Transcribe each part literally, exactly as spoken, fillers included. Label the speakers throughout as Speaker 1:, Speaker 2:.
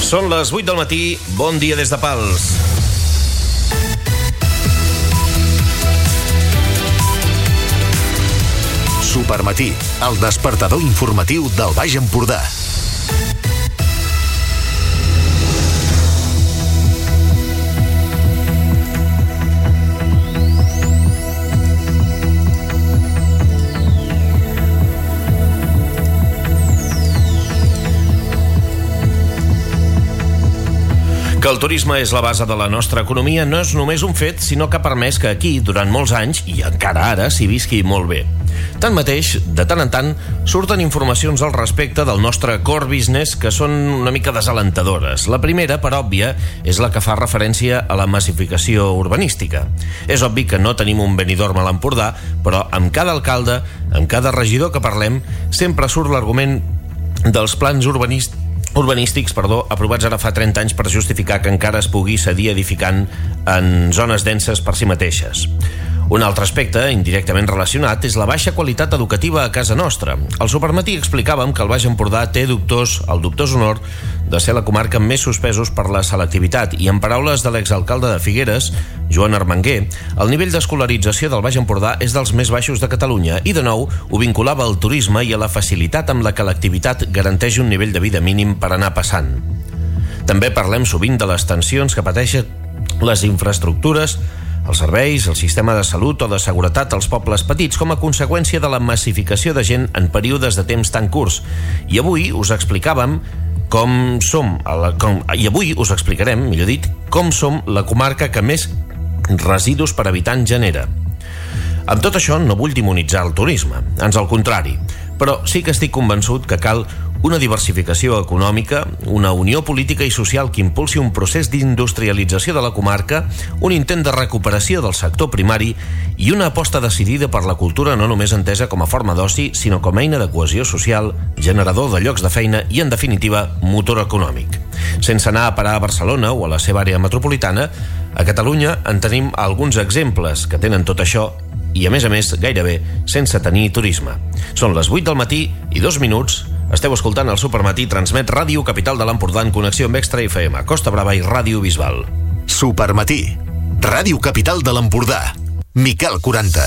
Speaker 1: Són les vuit del matí, bon dia des de Pals.
Speaker 2: Supermatí, el despertador informatiu del Baix Empordà.
Speaker 1: Que el turisme és la base de la nostra economia no és només un fet, sinó que ha permès que aquí, durant molts anys, i encara ara, s'hi visqui molt bé. Tanmateix, de tant en tant, surten informacions al respecte del nostre core business que són una mica desalentadores. La primera, per òbvia, és la que fa referència a la massificació urbanística. És obvi que no tenim un Benidorm a l'Empordà, però amb cada alcalde, amb cada regidor que parlem, sempre surt l'argument dels plans urbanístics urbanístics, perdó, aprovats ara fa trenta anys per justificar que encara es pugui seguir edificant en zones denses per si mateixes. Un altre aspecte, indirectament relacionat, és la baixa qualitat educativa a casa nostra. Al Supermatí explicàvem que el Baix Empordà té dubtós, el dubtós honor de ser la comarca amb més suspesos per la selectivitat i, en paraules de l'exalcalde de Figueres, Joan Armenguer, el nivell d'escolarització del Baix Empordà és dels més baixos de Catalunya i, de nou, ho vinculava al turisme i a la facilitat amb la que l'activitat garanteix un nivell de vida mínim per anar passant. També parlem sovint de les tensions que pateixen les infraestructures, els serveis, el sistema de salut o de seguretat als pobles petits com a conseqüència de la massificació de gent en períodes de temps tan curts. I avui us explicàvem com som, a la, com, i avui us explicarem, millor dit, com som la comarca que més residus per habitant genera. Amb tot això no vull demonitzar el turisme, ans al contrari, però sí que estic convençut que cal una diversificació econòmica, una unió política i social que impulsi un procés d'industrialització de la comarca, un intent de recuperació del sector primari i una aposta decidida per la cultura no només entesa com a forma d'oci, sinó com a eina de cohesió social, generador de llocs de feina i, en definitiva, motor econòmic. Sense anar a parar a Barcelona o a la seva àrea metropolitana, a Catalunya en tenim alguns exemples que tenen tot això i, a més a més, gairebé sense tenir turisme. Són les vuit del matí i dos minuts. Esteu escoltant el Supermatí, transmet Ràdio Capital de l'Empordà en connexió amb Extra F M, Costa Brava i Ràdio Bisbal.
Speaker 2: Supermatí, Ràdio Capital de l'Empordà. Miquel quaranta.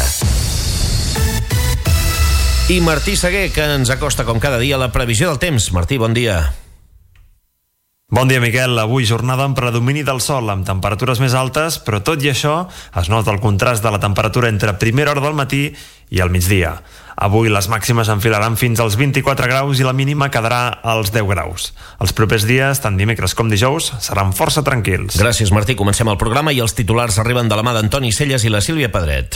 Speaker 1: I Martí Seguer, que ens acosta com cada dia la previsió del temps. Martí, bon dia.
Speaker 3: Bon dia, Miquel. Avui jornada amb predomini del sol, amb temperatures més altes, però tot i això es nota el contrast de la temperatura entre primera hora del matí i al migdia. Avui les màximes enfilaran fins als vint-i-quatre graus i la mínima quedarà als deu graus. Els propers dies, tant dimecres com dijous, seran força tranquils.
Speaker 1: Gràcies, Martí. Comencem el programa i els titulars arriben de la mà d'Antoni Celles i la Sílvia Pedret.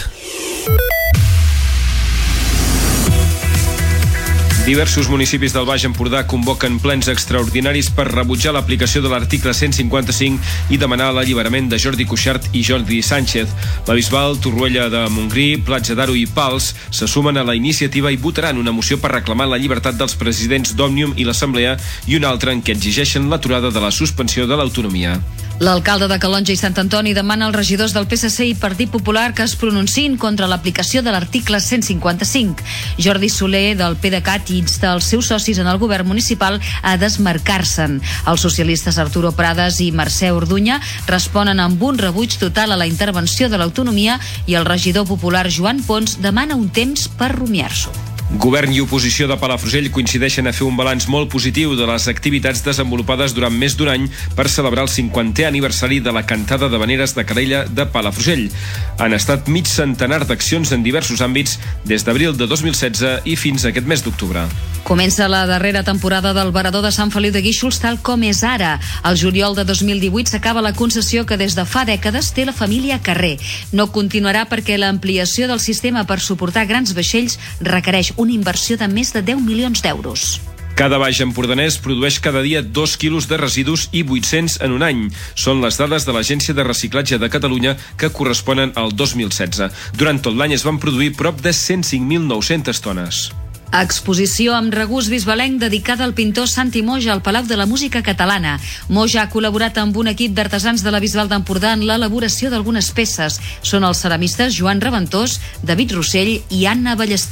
Speaker 4: Diversos municipis del Baix Empordà convoquen plens extraordinaris per rebutjar l'aplicació de l'article cent cinquanta-cinc i demanar l'alliberament de Jordi Cuixart i Jordi Sánchez. La Bisbal, Torroella de Montgrí, Platja d'Aro i Pals se sumen a la iniciativa i votaran una moció per reclamar la llibertat dels presidents d'Òmnium i l'Assemblea i una altra en què exigeixen l'aturada de la suspensió de l'autonomia.
Speaker 5: L'alcalde de Calonge i Sant Antoni demana als regidors del P S C i Partit Popular que es pronunciïn contra l'aplicació de l'article cent cinquanta-cinc. Jordi Soler, del PDeCAT, insta els seus socis en el govern municipal a desmarcar-se'n. Els socialistes Arturo Prades i Mercè Orduña responen amb un rebuig total a la intervenció de l'autonomia i el regidor popular Joan Pons demana un temps per rumiar-s'ho.
Speaker 4: Govern i oposició de Palafrugell coincideixen a fer un balanç molt positiu de les activitats desenvolupades durant més d'un any per celebrar el cinquantè aniversari de la cantada d'havaneres de Calella de Palafrugell. Han estat mig centenar d'accions en diversos àmbits des d'abril de dos mil setze i fins a aquest mes d'octubre.
Speaker 5: Comença la darrera temporada del Varador de Sant Feliu de Guíxols tal com és ara. El juliol de dos mil divuit s'acaba la concessió que des de fa dècades té la família Carrer. No continuarà perquè l'ampliació del sistema per suportar grans vaixells requereix una inversió de més de deu milions d'euros.
Speaker 4: Cada baix empordanès produeix cada dia dos quilos de residus i vuit-cents en un any. Són les dades de l'Agència de Reciclatge de Catalunya que corresponen al dos mil setze. Durant tot l'any es van produir prop de cent cinc mil nou-centes tones.
Speaker 5: Exposició amb regust bisbalenc dedicada al pintor Santi Moja al Palau de la Música Catalana. Moja ha col·laborat amb un equip d'artesans de la Bisbal d'Empordà en l'elaboració d'algunes peces. Són els ceramistes Joan Reventós, David Rossell i Anna Ballester.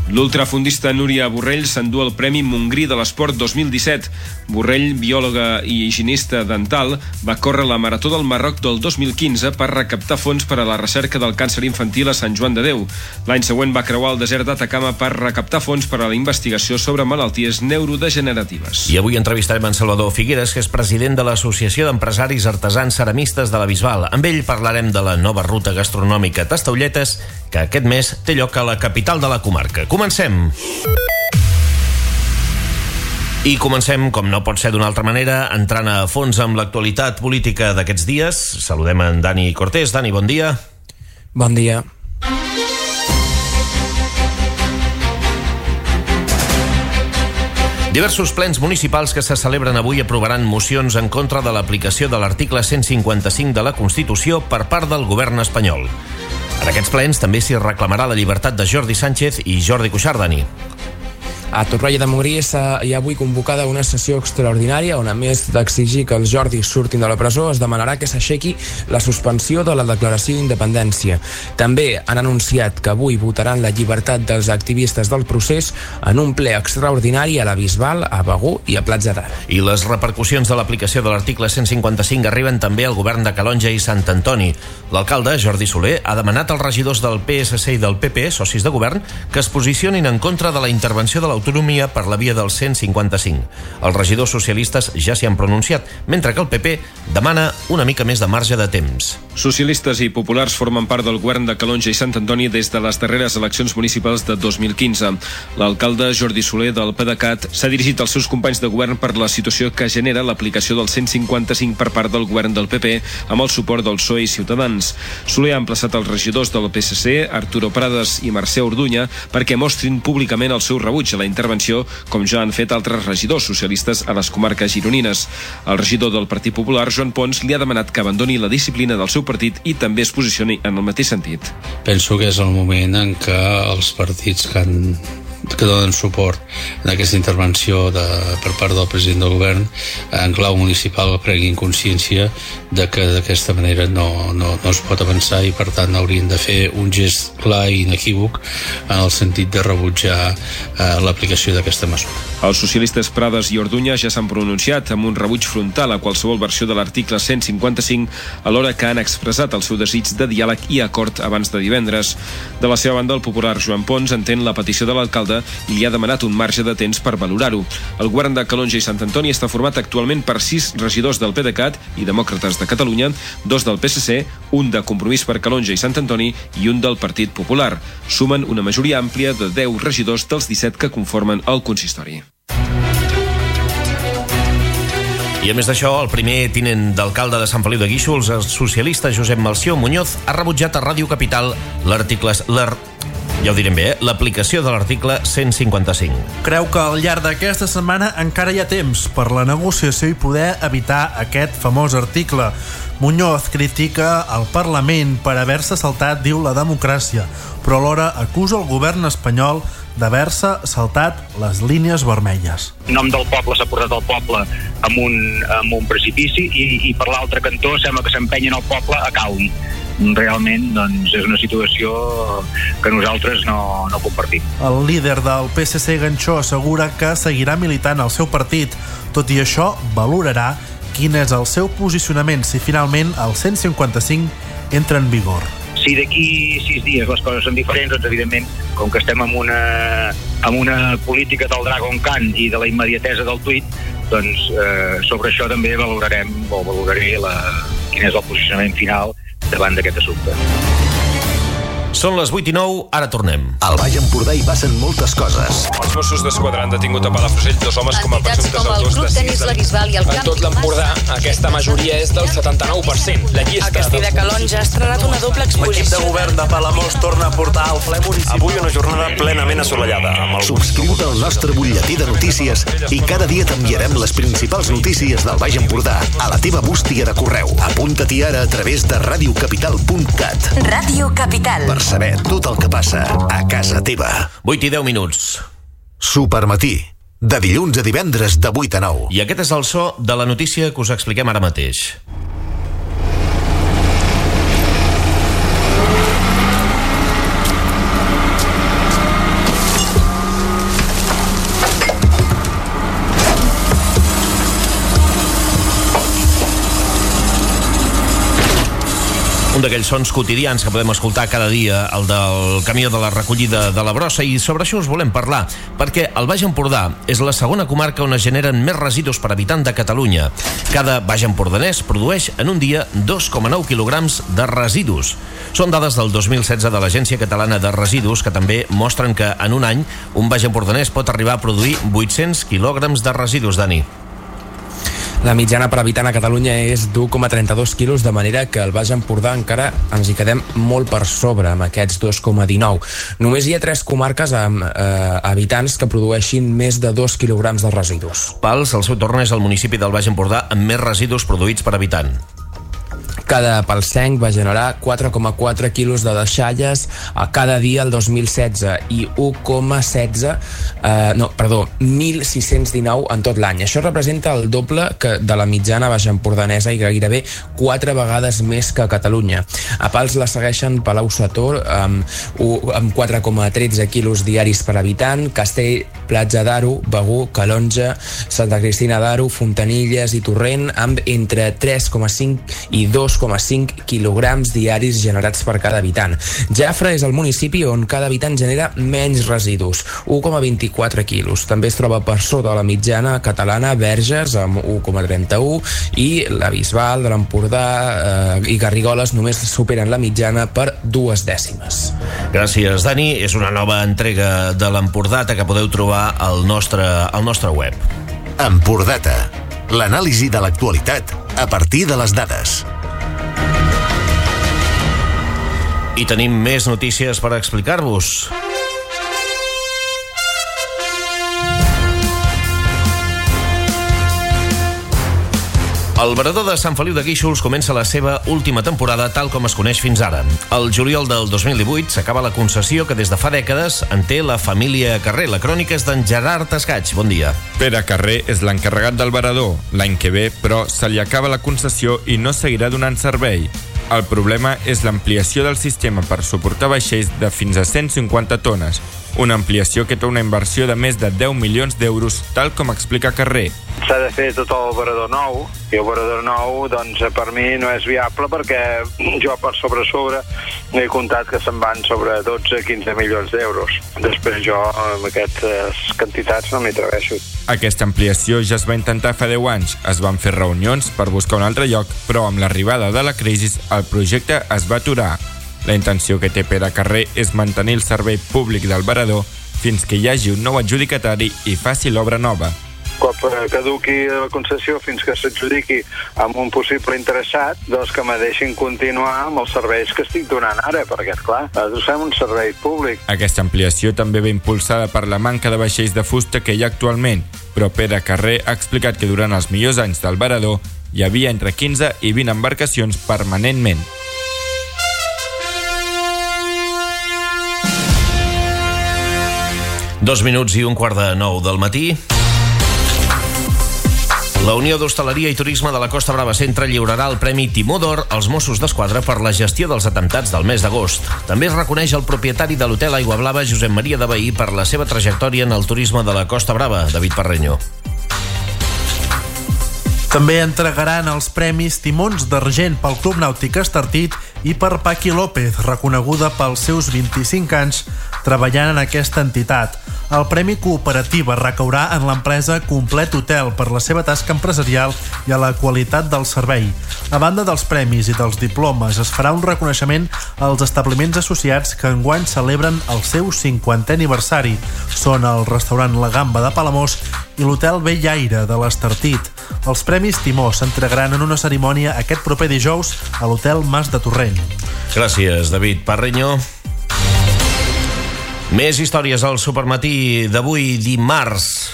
Speaker 4: L'ultrafondista Núria Borrell s'endú el Premi Montgrí de l'Esport dos mil disset. Borrell, biòloga i higienista dental, va córrer la Marató del Marroc del dos mil quinze per recaptar fons per a la recerca del càncer infantil a Sant Joan de Déu. L'any següent va creuar el desert d'Atacama per recaptar fons per a la investigació sobre malalties neurodegeneratives.
Speaker 1: I avui entrevistarem en Salvador Figueres, que és president de l'Associació d'Empresaris Artesans Ceramistes de la Bisbal. Amb ell parlarem de la nova ruta gastronòmica Tastaolletes, que aquest mes té lloc a la capital de la comarca. Comencem! I comencem, com no pot ser d'una altra manera, entrant a fons amb l'actualitat política d'aquests dies. Saludem en Dani Cortés. Dani, bon dia.
Speaker 6: Bon dia.
Speaker 1: Diversos plens municipals que se celebren avui aprovaran mocions en contra de l'aplicació de l'article cent cinquanta-cinc de la Constitució per part del govern espanyol. En aquests plens també s'hi reclamarà la llibertat de Jordi Sánchez i Jordi Cuixart. Dani.
Speaker 6: A Torroella de Montgrí hi ha avui convocada una sessió extraordinària on, a més d'exigir que els Jordis surtin de la presó, es demanarà que s'aixequi la suspensió de la declaració d'independència. També han anunciat que avui votaran la llibertat dels activistes del procés en un ple extraordinari a la Bisbal, a Begur i a Platja d'Aro.
Speaker 1: I les repercussions de l'aplicació de l'article cent cinquanta-cinc arriben també al govern de Calonge i Sant Antoni. L'alcalde, Jordi Soler, ha demanat als regidors del P S C i del P P, socis de govern, que es posicionin en contra de la intervenció de l'autonomia per la via del cent cinquanta-cinc. Els regidors socialistes ja s'hi han pronunciat, mentre que el P P demana una mica més de marge de temps.
Speaker 4: Socialistes i populars formen part del govern de Calonge i Sant Antoni des de les darreres eleccions municipals de dos mil quinze. L'alcalde Jordi Soler del PDeCAT s'ha dirigit als seus companys de govern per la situació que genera l'aplicació del cent cinquanta-cinc per part del govern del P P amb el suport del P S O E i Ciutadans. Soler ha emplaçat els regidors del P S C, Arturo Prades i Mercè Orduña, perquè mostrin públicament el seu rebuig a la intervenció, com ja han fet altres regidors socialistes a les comarques gironines. El regidor del Partit Popular, Joan Pons, li ha demanat que abandoni la disciplina del seu partit i també es posicioni en el mateix sentit.
Speaker 7: Penso que és el moment en què els partits que han que donen suport en aquesta intervenció de, per part del president del govern en clau municipal prenguin consciència de que d'aquesta manera no, no, no es pot avançar i per tant haurien de fer un gest clar i inequívoc en el sentit de rebutjar eh, l'aplicació d'aquesta mesura.
Speaker 4: Els socialistes Prades i Orduña ja s'han pronunciat amb un rebuig frontal a qualsevol versió de l'article cent cinquanta-cinc, alhora que han expressat el seu desig de diàleg i acord abans de divendres. De la seva banda, el popular Joan Pons entén la petició de l'alcalde i li ha demanat un marge de temps per valorar-ho. El govern de Calonge i Sant Antoni està format actualment per sis regidors del PDeCAT i Demòcrates de Catalunya, dos del P S C, un de Compromís per Calonge i Sant Antoni i un del Partit Popular. Sumen una majoria àmplia de deu regidors dels disset que conformen el consistori.
Speaker 1: I a més d'això, el primer tinent d'alcalde de Sant Feliu de Guíxols, el socialista Josep Melcior Muñoz, ha rebutjat a Ràdio Capital l'article... Ja ho direm bé, eh? l'aplicació de l'article cent cinquanta-cinc.
Speaker 8: Creu que al llarg d'aquesta setmana encara hi ha temps per la negociació i poder evitar aquest famós article. Muñoz critica el Parlament per haver-se saltat, diu, la democràcia, però alhora acusa el govern espanyol d'haver-se saltat les línies vermelles.
Speaker 9: En nom del poble s'ha portat el poble amb un, amb un precipici i, i per l'altre cantó sembla que s'empenyen el poble a caure. Realment, doncs, és una situació que nosaltres no, no compartim.
Speaker 8: El líder del P S C, Ganxó, assegura que seguirà militant al seu partit. Tot i això, valorarà quin és el seu posicionament si finalment el cent cinquanta-cinc entra en vigor.
Speaker 9: Si d'aquí sis dies les coses són diferents, doncs evidentment, com que estem amb una, amb una política del Dragon Khan i de la immediatesa del tuit, doncs eh, sobre això també valorarem o valoraré la, quin és el posicionament final davant d'aquest assumpte.
Speaker 1: Són les vuit i nou, ara tornem.
Speaker 2: Al Baix Empordà hi passen moltes coses.
Speaker 4: Els Mossos d'Esquadra han detingut a Palafrugell dos homes com a
Speaker 5: Entitats
Speaker 4: presumptes
Speaker 5: com el
Speaker 4: autors
Speaker 5: Club
Speaker 4: de
Speaker 5: Tenis La Bisbal i el
Speaker 10: En tot l'Empordà, aquesta majoria és del setanta-nou per cent. La llista
Speaker 11: El Castell de Calonge ha estrenat una doble exposició.
Speaker 3: L'equip de govern de Palamós torna a portar al ple municipal. Avui una jornada plenament assolellada. Amb el...
Speaker 2: Subscriu-te al nostre butlletí de notícies i cada dia t'enviarem les principals notícies del Baix Empordà a la teva bústia de correu. Apunta-t'hi ara a través de radiocapital punt cat.
Speaker 11: Ràdio Capital.
Speaker 2: Per saber tot el que passa a casa teva.
Speaker 1: vuit i deu minuts.
Speaker 2: Supermatí, de dilluns a divendres de vuit a nou.
Speaker 1: I aquest és el so de la notícia que us expliquem ara mateix. d'aquells sons quotidians que podem escoltar cada dia, el del camió de la recollida de la brossa, i sobre això us volem parlar, perquè el Baix Empordà és la segona comarca on es generen més residus per habitant de Catalunya. Cada baix empordanès produeix en un dia dos coma nou quilograms de residus. Són dades del dos mil setze de l'Agència Catalana de Residus, que també mostren que en un any un baix empordanès pot arribar a produir vuit-cents quilograms de residus, Dani.
Speaker 6: La mitjana per habitant a Catalunya és d'u coma trenta-dos quilos, de manera que al Baix Empordà encara ens hi quedem molt per sobre, amb aquests dos coma dinou. Només hi ha tres comarques amb eh, habitants que produeixin més de dos quilograms de residus.
Speaker 1: Pals, al seu torn, és el municipi del Baix Empordà amb més residus produïts per habitant.
Speaker 6: Cada palsenc va generar quatre coma quatre quilos de deixalles a cada dia el dos mil setze i u coma setze, eh, no, perdó, mil sis-cents dinou en tot l'any. Això representa el doble que de la mitjana baixempordanesa i gairebé quatre vegades més que a Catalunya. A Pals la segueixen Palau-sator amb, amb quatre coma tretze quilos diaris per habitant, Castell, Platja d'Aro, Begur, Calonja, Santa Cristina d'Aro, Fontanilles i Torrent amb entre tres coma cinc i dos coma cinc quilograms diaris generats per cada habitant. Jafre és el municipi on cada habitant genera menys residus, u coma vint-i-quatre quilos. També es troba per sota de la mitjana catalana Verges amb u coma trenta-u i la Bisbal de l'Empordà eh, i Garrigoles només superen la mitjana per dues dècimes.
Speaker 1: Gràcies, Dani. És una nova entrega de l'Empordata que podeu trobar al nostre, al nostre web.
Speaker 2: Empordata. L'anàlisi de l'actualitat a partir de les dades.
Speaker 1: I tenim més notícies per explicar-vos. El Varador de Sant Feliu de Guíxols comença la seva última temporada tal com es coneix fins ara. El juliol del dos mil divuit s'acaba la concessió que des de fa dècades en té la família Carrer. La crònica és d'en Gerard Escaig. Bon dia.
Speaker 12: Pere Carrer és l'encarregat del Varador. L'any que ve, però, se li acaba la concessió i no seguirà donant servei. El problema és l'ampliació del sistema per suportar vaixells de fins a cent cinquanta tones, una ampliació que té una inversió de més de deu milions d'euros, tal com explica Carrer.
Speaker 13: S'ha de fer tot el Varador nou, i el Varador nou, doncs, per mi no és viable perquè jo per sobre sobre he comptat que se'n van sobre dotze a quinze milions d'euros. Després jo amb aquestes quantitats no m'hi atreveixo.
Speaker 12: Aquesta ampliació ja es va intentar fa deu anys. Es van fer reunions per buscar un altre lloc, però amb l'arribada de la crisi el projecte es va aturar. La intenció que té Pere Carrer és mantenir el servei públic del Varador fins que hi hagi un nou adjudicatari i faci l'obra nova.
Speaker 13: Quan caduqui la concessió fins que s'adjudiqui amb un possible interessat, doncs que me deixin continuar amb els serveis que estic donant ara, perquè, esclar, nosaltres fem un servei públic.
Speaker 12: Aquesta ampliació també ve impulsada per la manca de vaixells de fusta que hi ha actualment, però Pere Carrer ha explicat que durant els millors anys del Varador hi havia entre quinze i vint embarcacions permanentment.
Speaker 1: Dos minuts i un quart de nou del matí. La Unió d'Hostaleria i Turisme de la Costa Brava Centre lliurarà el Premi Timó d'Or als Mossos d'Esquadra per la gestió dels atemptats del mes d'agost. També es reconeix el propietari de l'hotel Aigua Blava, Josep Maria de Bahí, per la seva trajectòria en el turisme de la Costa Brava. David Parreño.
Speaker 8: També entregaran els premis Timons d'Argent pel Club Nàutic Estartit i per Paqui López, reconeguda pels seus vint-i-cinc anys treballant en aquesta entitat. El Premi Cooperativa recaurà en l'empresa Complet Hotel per la seva tasca empresarial i a la qualitat del servei. A banda dels premis i dels diplomes, es farà un reconeixement als establiments associats que enguany celebren el seu cinquantè aniversari. Són el restaurant La Gamba de Palamós i l'hotel Bellaire de l'Estartit. Els Premis Timó s'entregaran en una cerimònia aquest proper dijous a l'hotel Mas de Torrent.
Speaker 1: Gràcies, David Parreño. Més històries al Supermatí d'avui dimarts.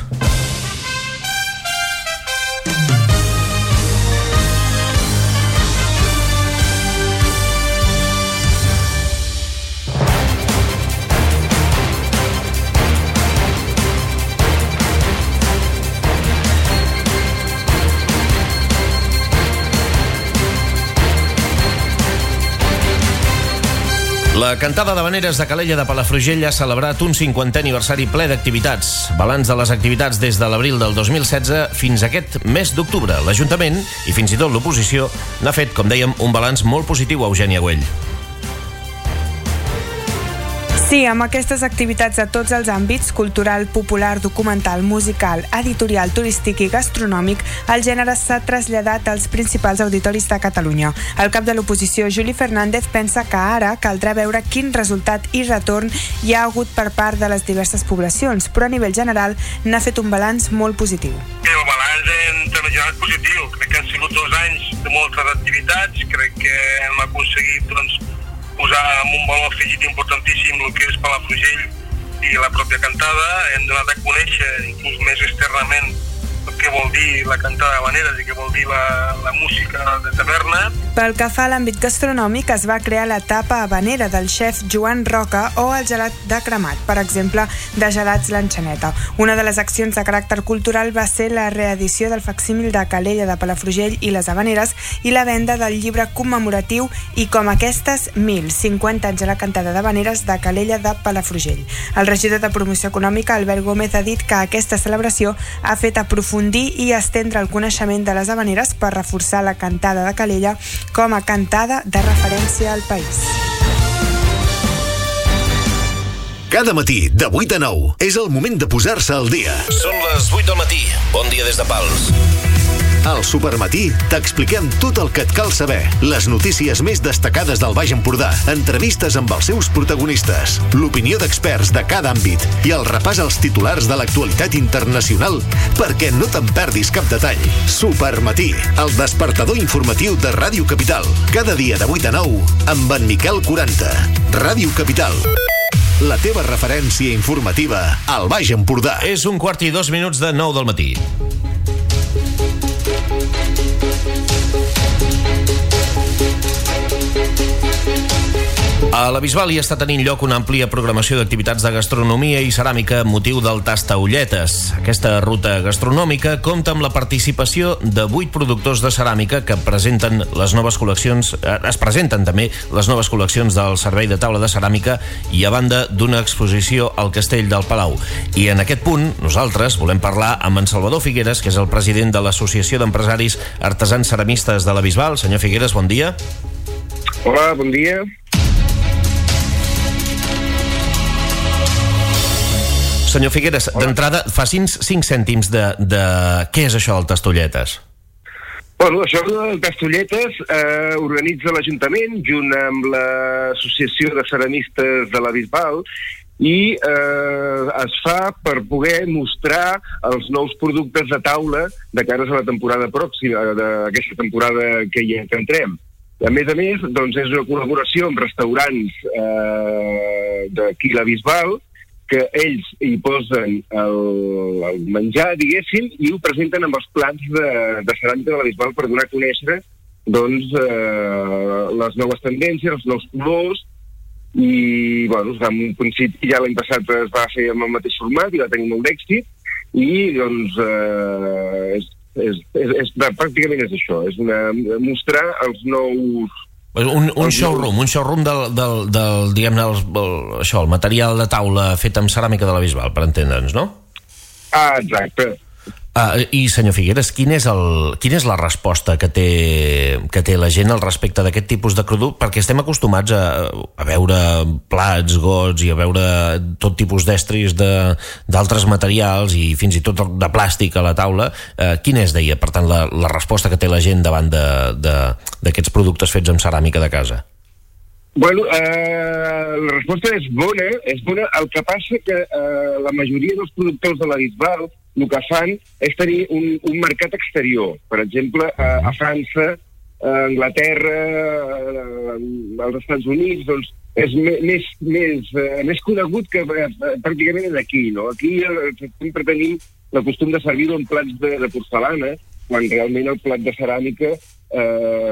Speaker 1: La cantada d'Havaneres de Calella de Palafrugell ha celebrat un cinquantè aniversari ple d'activitats. Balanç de les activitats des de l'abril del dos mil setze fins a aquest mes d'octubre. L'Ajuntament, i fins i tot l'oposició, n'ha fet, com dèiem, un balanç molt positiu a Eugènia Güell.
Speaker 14: Sí, amb aquestes activitats a tots els àmbits, cultural, popular, documental, musical, editorial, turístic i gastronòmic, el gènere s'ha traslladat als principals auditoris de Catalunya. El cap de l'oposició, Juli Fernández, pensa que ara caldrà veure quin resultat i retorn hi ha hagut per part de les diverses poblacions, però a nivell general n'ha fet un balanç molt positiu.
Speaker 15: El balanç en termes generals positiu. Crec que han sigut dos anys de moltes activitats, crec que hem aconseguit, doncs, posar amb un valor afegit importantíssim el que és Palafrugell i la pròpia cantada. Hem donat a conèixer, inclús més externament, el que vol dir la cantada d'Havaneres i què vol dir la, la música de taverna.
Speaker 14: Pel que fa a l'àmbit gastronòmic, es va crear la tapa habanera del xef Joan Roca o el gelat de cremat, per exemple, de Gelats l'Enxaneta. Una de les accions de caràcter cultural va ser la reedició del facsímil de Calella de Palafrugell i les Havaneres i la venda del llibre commemoratiu I com aquestes, mil, cinquanta anys a la cantada d'Havaneres de Calella de Palafrugell. El regidor de Promoció Econòmica, Albert Gómez, ha dit que aquesta celebració ha fet aprofundir i estendre el coneixement de les Havaneres per reforçar la cantada de Calella com a cantada de referència al país.
Speaker 2: Cada matí, de vuit a nou, és el moment de posar-se al dia.
Speaker 1: Són les vuit del matí. Bon dia des de Pals.
Speaker 2: Al Supermatí t'expliquem tot el que et cal saber, les notícies més destacades del Baix Empordà, entrevistes amb els seus protagonistes, l'opinió d'experts de cada àmbit i el repàs als titulars de l'actualitat internacional perquè no te'n perdis cap detall. Supermatí, el despertador informatiu de Ràdio Capital. Cada dia de vuit a nou amb en Miquel quaranta. Ràdio Capital, la teva referència informativa al Baix Empordà.
Speaker 1: És un quart i dos minuts de nou del matí. A la Bisbal hi està tenint lloc una àmplia programació d'activitats de gastronomia i ceràmica amb motiu del Tastaolletes. Aquesta ruta gastronòmica compta amb la participació de vuit productors de ceràmica que presenten les noves col·leccions, eh, es presenten també les noves col·leccions del Servei de Taula de Ceràmica i a banda d'una exposició al Castell del Palau. I en aquest punt nosaltres volem parlar amb en Salvador Figueres, que és el president de l'Associació d'Empresaris Artesans Ceramistes de la Bisbal. Senyor Figueres, bon dia.
Speaker 15: Hola, bon dia.
Speaker 1: Senyor Figueres, d'entrada, faci'ns cinc cèntims de, de què és això del Tastaolletes?
Speaker 15: Bueno, això del Tastaolletes eh, organitza l'Ajuntament junt amb l'Associació de Ceramistes de la Bisbal i eh, es fa per poder mostrar els nous productes de taula de cara a la temporada pròxima, d'aquesta temporada que hi entrem. A més a més, doncs, és una col·laboració amb restaurants eh, d'aquí la Bisbal, que ells hi posen el, el menjar, diguéssim, i ho presenten amb els plats de, de ceràmica de la Bisbal per donar a conèixer doncs, eh, les noves tendències, els nous colors, i bueno, en un principi ja l'any passat es va fer amb el mateix format i va tenir molt d'èxit, i doncs eh, és, és, és, és, pràcticament és això, és una, mostrar els nous...
Speaker 1: Un, un showroom, un showroom del, del, del diguem-ne, el, el, això, el material de taula fet amb ceràmica de la Bisbal, per entendre'ns, no?
Speaker 15: Ah, exacte.
Speaker 1: Ah, I, senyor Figueres, quin és el, quina és la resposta que té, que té la gent al respecte d'aquest tipus de producte? Perquè estem acostumats a, a veure plats, gots i a veure tot tipus d'estris d'altres materials i fins i tot de plàstic a la taula. Eh, quina és, deia, per tant, la, la resposta que té la gent davant d'aquests productes fets amb ceràmica de casa?
Speaker 15: Bueno, eh, la resposta és bona, és bona. El que passa que eh, la majoria dels productors de la Bisbal el que fan és tenir un, un mercat exterior. Per exemple, a, a França, a Anglaterra, a, als Estats Units, doncs és més, més, uh, més conegut que uh, pràcticament és aquí, no? Aquí uh, sempre tenim el costum de servir-ho en plats de, de porcelana, quan realment el plat de ceràmica uh,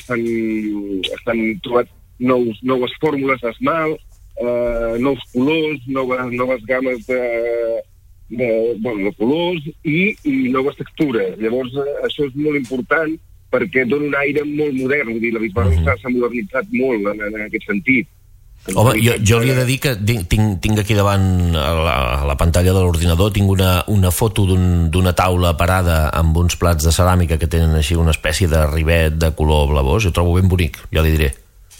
Speaker 15: s'han trobat nous, noves fórmules d'esmalt, uh, nous colors, noves, noves games de... De, bueno, de colors i, i noves textures. Llavors, eh, això és molt important perquè dona un aire molt modern. Vull dir, la Bisbal uh-huh. s'ha modernitzat molt en, en aquest sentit.
Speaker 1: Home, jo, jo li he de dir que tinc, tinc aquí davant a la, a la pantalla de l'ordinador tinc una, una foto d'una un, taula parada amb uns plats de ceràmica que tenen així una espècie de rivet de color blavós. Jo trobo ben bonic, ja li diré.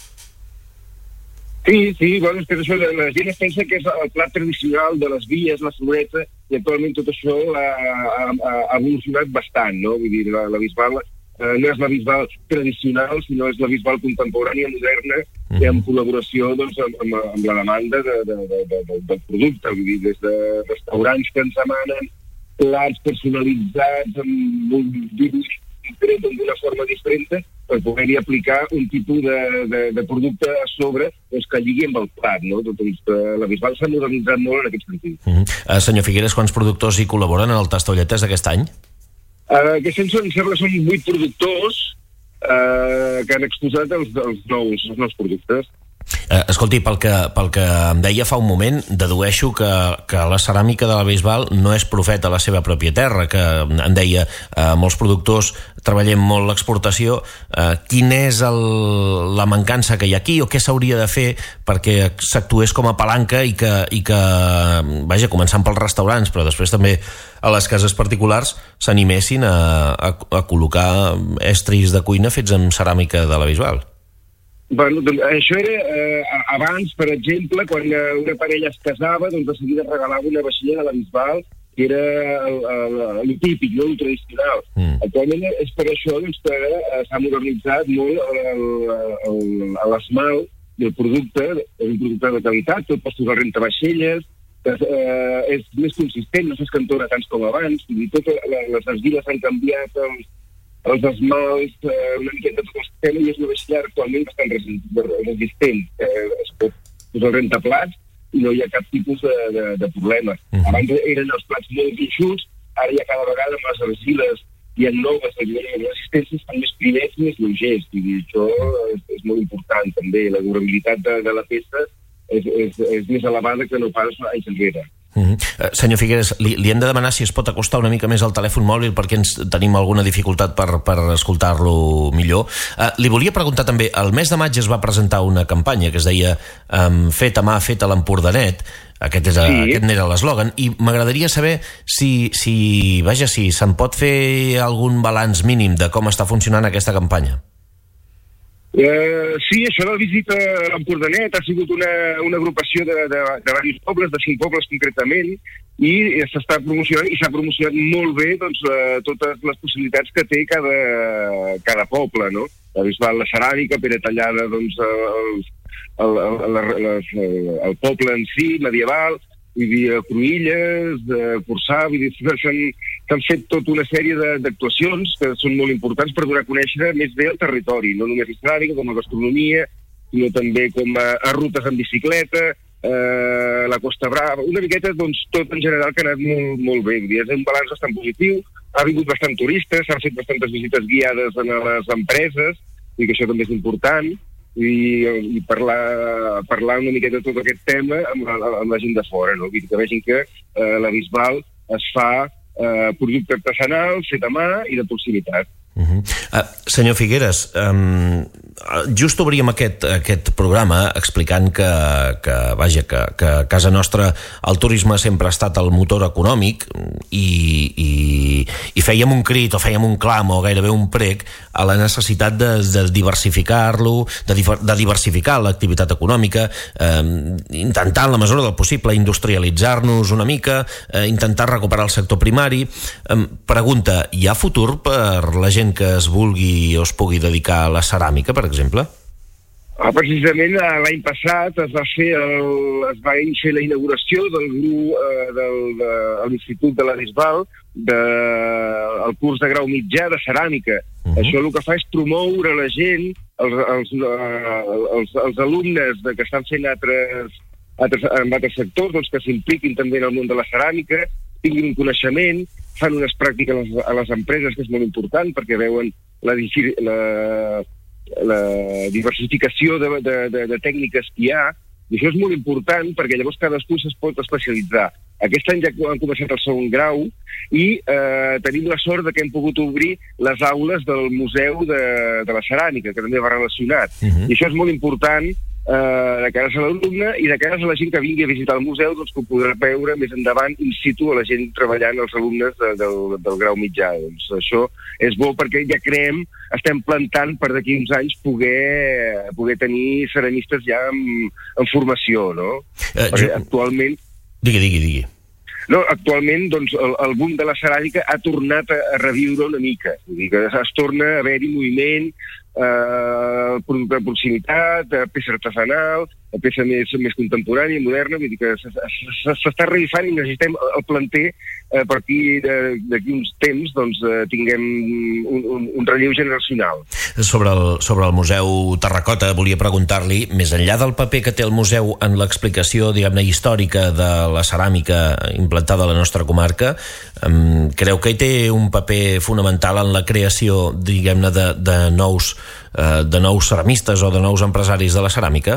Speaker 15: Sí, sí, bueno, és que això, la gent es pensa que és el plat tradicional de les vies, la floreta, i actualment tot això ha, ha, ha evolucionat bastant, no? Vull dir, la, la Bisbal eh, no és la Bisbal tradicional, sinó és la Bisbal contemporània, moderna, mm. i en col·laboració doncs, amb, amb, amb la demanda de, de, de, de, de, del producte, vull dir, des de restaurants que ens demanen plats personalitzats amb un dibuix diferent, d'una forma diferent, per poder-hi aplicar un tipus de, de, de producte a sobre doncs, que lligui amb el plat, no? Doncs, la Bisbal s'ha modernitzat molt en aquest sentit.
Speaker 1: Uh -huh. uh, senyor Figueres, quants productors hi col·laboren en el Tastolletes d'aquest any?
Speaker 15: Uh, aquest any em sembla que són vuit productors uh, que han exposat els, els, nous, els nous productes.
Speaker 1: Eh, escolti, pel que, pel que em deia fa un moment, dedueixo que, que la ceràmica de la Bisbal no és profeta a la seva pròpia terra, que em deia eh, molts productors treballem molt l'exportació. Eh, quina és el, la mancança que hi ha aquí o què s'hauria de fer perquè s'actués com a palanca i que, i que, vaja, començant pels restaurants, però després també a les cases particulars s'animessin a, a, a col·locar estris de cuina fets amb ceràmica de la Bisbal?
Speaker 15: Bueno, doncs, això era eh, abans, per exemple, quan una parella es casava, doncs de seguida regalava una vaixella de la Bisbal, que era el, el, el, el típic, no? El tradicional. Mm. Actualment és per això doncs, que s'ha modernitzat molt l'esmalt i el producte, és un producte de qualitat, tot postos al rentavaixelles, que eh, és més consistent, no s'escantona tant com abans, i totes les argiles han canviat, els els esmalts, eh, una miqueta tot el sistema, i és una vaixella actualment bastant resistent. Eh, es pot posar el rentaplats i no hi ha cap tipus de, de, de problema. Uh-huh. Abans eren els plats molt guixuts, ara ja cada vegada amb les argiles hi ha noves resistències, estan més primers i més lleugers. I això és, és molt important també. La durabilitat de, de la peça és, és, és més elevada que no pas anys enrere.
Speaker 1: Uh-huh. Uh, senyor Figueres, li, li hem de demanar si es pot acostar una mica més al telèfon mòbil perquè ens tenim alguna dificultat per, per escoltar-lo millor. Uh, li volia preguntar també, el mes de maig es va presentar una campanya que es deia um, Fet a mà, fet a l'Empordanet. Aquest, és, sí. aquest n'era l'eslògan, i m'agradaria saber si, si, vaja, si se'n pot fer algun balanç mínim de com està funcionant aquesta campanya.
Speaker 15: Uh, sí, això de la visita a l'Empordanet ha sigut una, una agrupació de, de, de diversos pobles, de cinc pobles concretament, i s'està promocionant, i s'ha promocionat molt bé doncs, uh, totes les possibilitats que té cada, cada poble, no? La Bisbal, la ceràmica, Pere Tallada, doncs, el, el, el, el, el, el poble en si, medieval, vull dir, Cruïlles, Corçà, vull dir, s'han fet tota una sèrie d'actuacions que són molt importants per donar a conèixer més bé el territori, no només la ceràmica, com la gastronomia, sinó també com a, a rutes en bicicleta, eh, la Costa Brava, una miqueta, doncs, tot en general que ha anat molt, molt bé. Vull dir, és un balanç bastant positiu, ha vingut bastant turistes, s'han fet bastantes visites guiades a les empreses, i que això també és important, i, i parlar, parlar una miqueta de tot aquest tema amb la, amb la gent de fora, no? Que vegin que eh, la Bisbal es fa eh, producte artesanal, fet a mà i de proximitat.
Speaker 1: Uh-huh. uh, senyor Figueres, um, just obríem aquest, aquest programa explicant que, que, vaja, que, que a casa nostra el turisme sempre ha estat el motor econòmic i, i, i fèiem un crit o fèiem un clam o gairebé un prec a la necessitat de, de diversificar-lo, de, de diversificar l'activitat econòmica, eh, intentar en la mesura del possible industrialitzar-nos una mica, eh, intentar recuperar el sector primari. Eh, pregunta, hi ha futur per la gent que es vulgui o es pugui dedicar a la ceràmica, per exemple?
Speaker 15: Ah, precisament l'any passat es va fer el, es va fer la inauguració del grup eh, del, de, de l'Institut de la Bisbal de, el curs de grau mitjà de ceràmica. Uh-huh. Això el que fa és promoure la gent, els, els, els, els alumnes de que estan fent altres, altres, en altres sectors, doncs que s'impliquin també en el món de la ceràmica, tinguin un coneixement, fan unes pràctiques a les, a les empreses, que és molt important, perquè veuen la, la, la diversificació de, de, de, de tècniques que hi ha, i això és molt important, perquè llavors cadascú es pot especialitzar. Aquest any ja han començat el segon grau i eh, tenim la sort de que hem pogut obrir les aules del Museu de, de la Ceràmica, que també va relacionat. Uh-huh. I això és molt important eh, de cares a l'alumne i de cares a la gent que vingui a visitar el museu, doncs que ho podrà veure més endavant in situ a la gent treballant, els alumnes de, del, del grau mitjà. Doncs això és bo perquè ja creem, estem plantant per d'aquí uns anys poder, poder tenir ceramistes ja en, en formació, no? Eh, perquè jo... actualment...
Speaker 1: Digui, digui, digui.
Speaker 15: No, actualment doncs, el, el boom de la ceràmica ha tornat a, a reviure una mica. Vull dir que es torna a haver-hi moviment, eh, producte de proximitat, peça artesanal, peça més, més contemporània, moderna, vull dir que s'està revifant i necessitem el planter a partir d'aquí uns temps doncs, tinguem un, un, un relleu generacional.
Speaker 1: Sobre el, sobre el Museu Terracota volia preguntar-li, més enllà del paper que té el museu en l'explicació, diguem-ne, històrica de la ceràmica implantada a la nostra comarca, um, creu que hi té un paper fonamental en la creació, diguem-ne, de, de nous uh, de nous ceramistes o de nous empresaris de la ceràmica?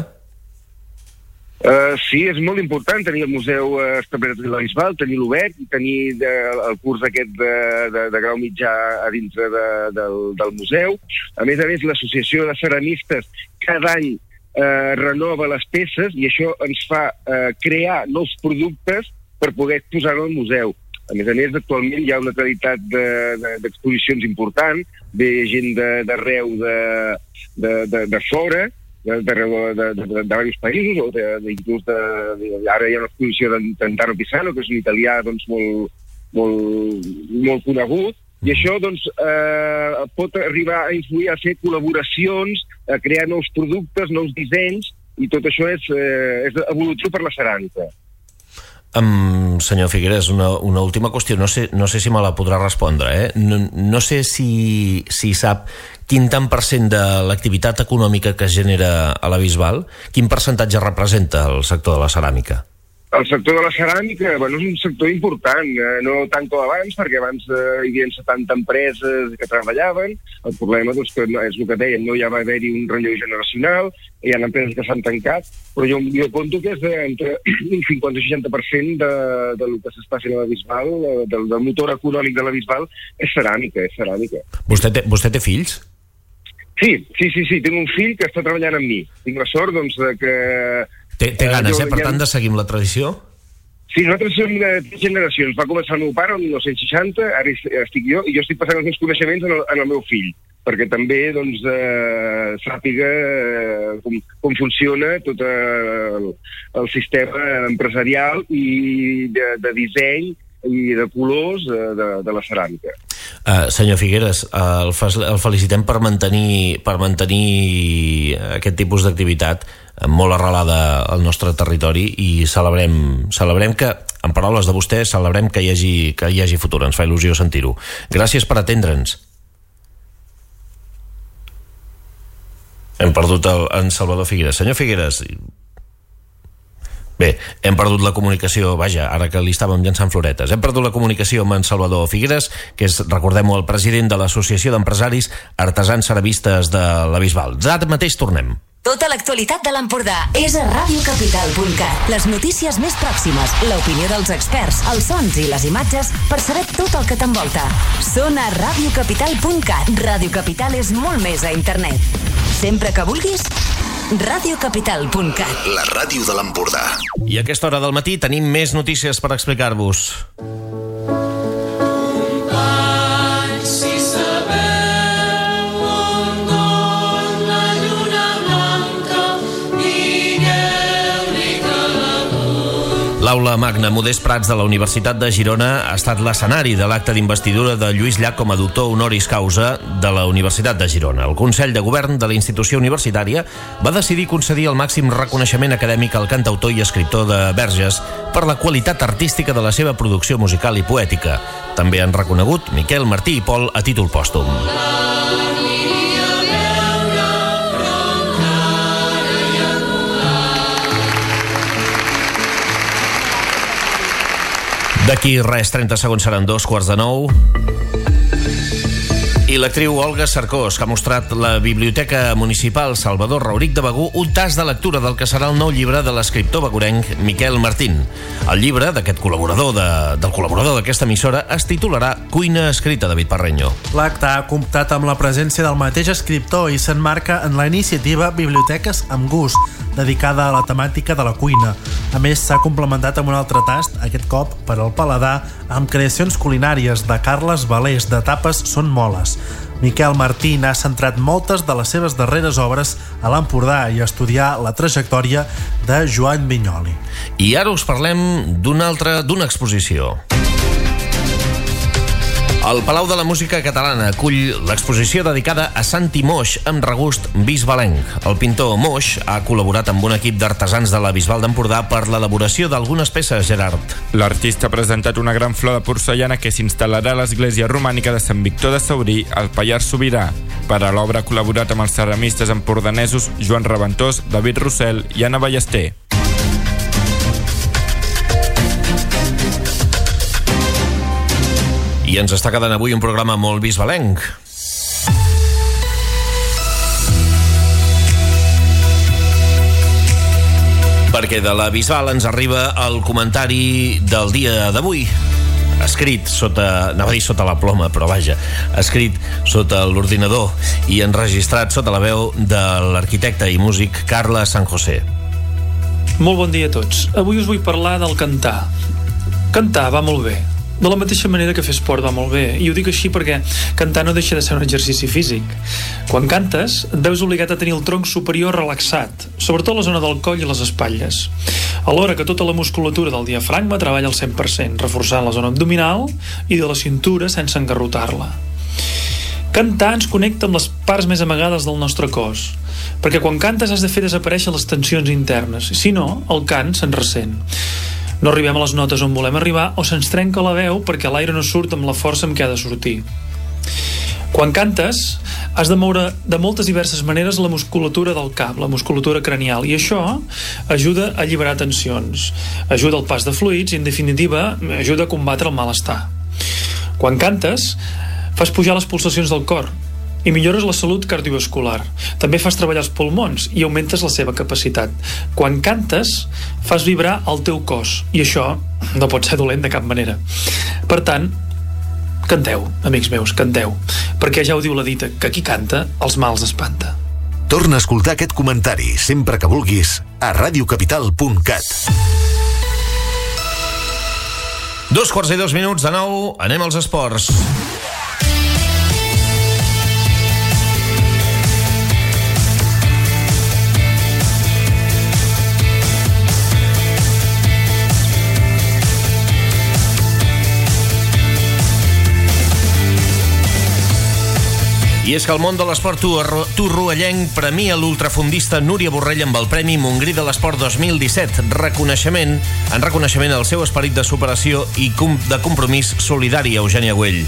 Speaker 15: Uh, sí, és molt important tenir el museu uh, establert a la Bisbal, tenir-lo obert i tenir de, el curs aquest de, de, de grau mitjà a dintre de, del, del museu. A més a més, l'associació de ceramistes cada any uh, renova les peces i això ens fa uh, crear nous productes per poder exposar-ho al museu. A més a més, actualment hi ha una qualitat d'exposicions de, de, important, ve gent d'arreu de, de, de, de fora, d'arreu de, de, de, de diversos països, o de, de, inclús de, de, ara hi ha una exposició d'Antaro Pisano, que és un italià doncs, molt, molt, molt conegut, i això doncs, eh, pot arribar a influir a fer col·laboracions, a crear nous productes, nous dissenys, i tot això és, eh, és evolutiu per la ceràmica.
Speaker 1: Um, senyor Figueres, una, una última qüestió, no sé, no sé si me la podrà respondre, eh? no, no sé si, si sap quin tant per cent de l'activitat econòmica que es genera a la Bisbal, quin percentatge representa el sector de la ceràmica?
Speaker 15: El sector de la ceràmica, bueno, és un sector important, eh, no tant com abans, perquè abans eh, hi havia setanta empreses que treballaven. El problema doncs, que no, és el que dèiem, no hi va haver-hi un relleu generacional, hi ha empreses que s'han tancat, però jo, jo conto que és de, entre un cinquanta o seixanta per cent de, de lo que s'està fent a la Bisbal, del, del motor econòmic de la Bisbal, és ceràmica, és ceràmica.
Speaker 1: Vostè té, vostè té fills?
Speaker 15: Sí, sí, sí, sí, tinc un fill que està treballant amb mi. Tinc la sort, doncs, de que...
Speaker 1: Té, té ganes, eh, per tant, de seguir amb la tradició?
Speaker 15: Sí, nosaltres som de tres generacions. Va començar el meu pare el dinou seixanta, ara estic jo, i jo estic passant els meus coneixements en el, en el meu fill, perquè també doncs, eh, sàpiga eh, com, com funciona tot el, el sistema empresarial i de, de disseny i de colors de, de la ceràmica.
Speaker 1: Uh, senyor Figueres, uh, el, el felicitem per mantenir, per mantenir aquest tipus d'activitat molt arrelada al nostre territori i celebrem, celebrem que, en paraules de vostè, celebrem que hi hagi, que hi hagi futur. Ens fa il·lusió sentir-ho. Gràcies per atendre'ns. Hem perdut el, en Salvador Figueres. Senyor Figueres... Bé, hem perdut la comunicació, vaja, ara que li estàvem llançant floretes, hem perdut la comunicació amb en Salvador Figueres, que és, recordem-ho, el president de l'Associació d'Empresaris Artesans Ceramistes de la Bisbal. Ara mateix tornem.
Speaker 11: Tota l'actualitat de l'Empordà és a radio capital punt cat. Les notícies més pròximes, l'opinió dels experts, els sons i les imatges per saber tot el que t'envolta. Són a radio capital punt cat. Radio Capital és molt més a internet. Sempre que vulguis, radio capital punt cat.
Speaker 2: La ràdio de l'Empordà.
Speaker 1: I a aquesta hora del matí tenim més notícies per explicar-vos. L'Aula Magna Modest Prats de la Universitat de Girona ha estat l'escenari de l'acte d'investidura de Lluís Llach com a doctor honoris causa de la Universitat de Girona. El Consell de Govern de la institució universitària va decidir concedir el màxim reconeixement acadèmic al cantautor i escriptor de Verges per la qualitat artística de la seva producció musical i poètica. També han reconegut Miquel, Martí i Pol a títol pòstum. D'aquí res, trenta segons seran dos quarts de nou. I l'actriu Olga Cercós, que ha mostrat la Biblioteca Municipal Salvador Rauric de Begur un tas de lectura del que serà el nou llibre de l'escriptor begurenc Miquel Martín. El llibre d'aquest col·laborador de, del col·laborador d'aquesta emissora es titularà Cuina escrita, David Parreño.
Speaker 8: L'acte ha comptat amb la presència del mateix escriptor i s'enmarca en la iniciativa Biblioteques amb gust, dedicada a la temàtica de la cuina. A més, s'ha complementat amb un altre tast, aquest cop per al paladar, amb creacions culinàries de Carles Valés, de tapes són moles. Miquel Martín ha centrat moltes de les seves darreres obres a l'Empordà i a estudiar la trajectòria de Joan Vinyoli.
Speaker 1: I ara us parlem d'una altra, d'una exposició. El Palau de la Música Catalana acull l'exposició dedicada a Santi Moix amb regust bisbalenc. El pintor Moix ha col·laborat amb un equip d'artesans de la Bisbal d'Empordà per l'elaboració d'algunes peces, Gerard.
Speaker 12: L'artista ha presentat una gran flor de porcellana que s'instal·larà a l'església romànica de Sant Victor de Saurí, al Pallars Sobirà. Per a l'obra ha col·laborat amb els ceramistes empordanesos Joan Reventós, David Rossell i Anna Ballester.
Speaker 1: I ens està quedant avui un programa molt bisbalenc. Perquè de la Bisbal ens arriba el comentari del dia d'avui, escrit sota, anava a dir sota la ploma, però vaja, escrit sota l'ordinador i enregistrat sota la veu de l'arquitecte i músic Carles San José.
Speaker 16: Molt bon dia a tots. Avui us vull parlar del cantar. Cantar va molt bé. De la mateixa manera que fer esport va molt bé. I ho dic així perquè cantar no deixa de ser un exercici físic. Quan cantes, et veus obligat a tenir el tronc superior relaxat, sobretot la zona del coll i les espatlles, alhora que tota la musculatura del diafragma treballa al cent per cent, reforçant la zona abdominal i de la cintura sense engarrotar-la. Cantar ens connecta amb les parts més amagades del nostre cos, perquè quan cantes has de fer desaparèixer les tensions internes, si no, el cant se'n ressent. No arribem a les notes on volem arribar o se'ns trenca la veu perquè l'aire no surt amb la força amb què ha de sortir. Quan cantes, has de moure de moltes diverses maneres la musculatura del cap, la musculatura cranial, i això ajuda a alliberar tensions, ajuda al pas de fluids i, en definitiva, ajuda a combatre el malestar. Quan cantes, fas pujar les pulsacions del cor i millores la salut cardiovascular. També fas treballar els pulmons i augmentes la seva capacitat. Quan cantes, fas vibrar el teu cos, i això no pot ser dolent de cap manera. Per tant, canteu, amics meus, canteu, perquè ja ho diu la dita, que qui canta, els mals espanta.
Speaker 2: Torna a escoltar aquest comentari sempre que vulguis a radiocapital punt cat.
Speaker 1: Dos quarts i dos minuts de nou, anem als esports. I és que el món de l'esport torroellenc premia l'ultrafondista Núria Borrell amb el Premi Montgrí de l'Esport dos mil disset, reconeixement en reconeixement al seu esperit de superació i de compromís solidari, Eugènia Güell.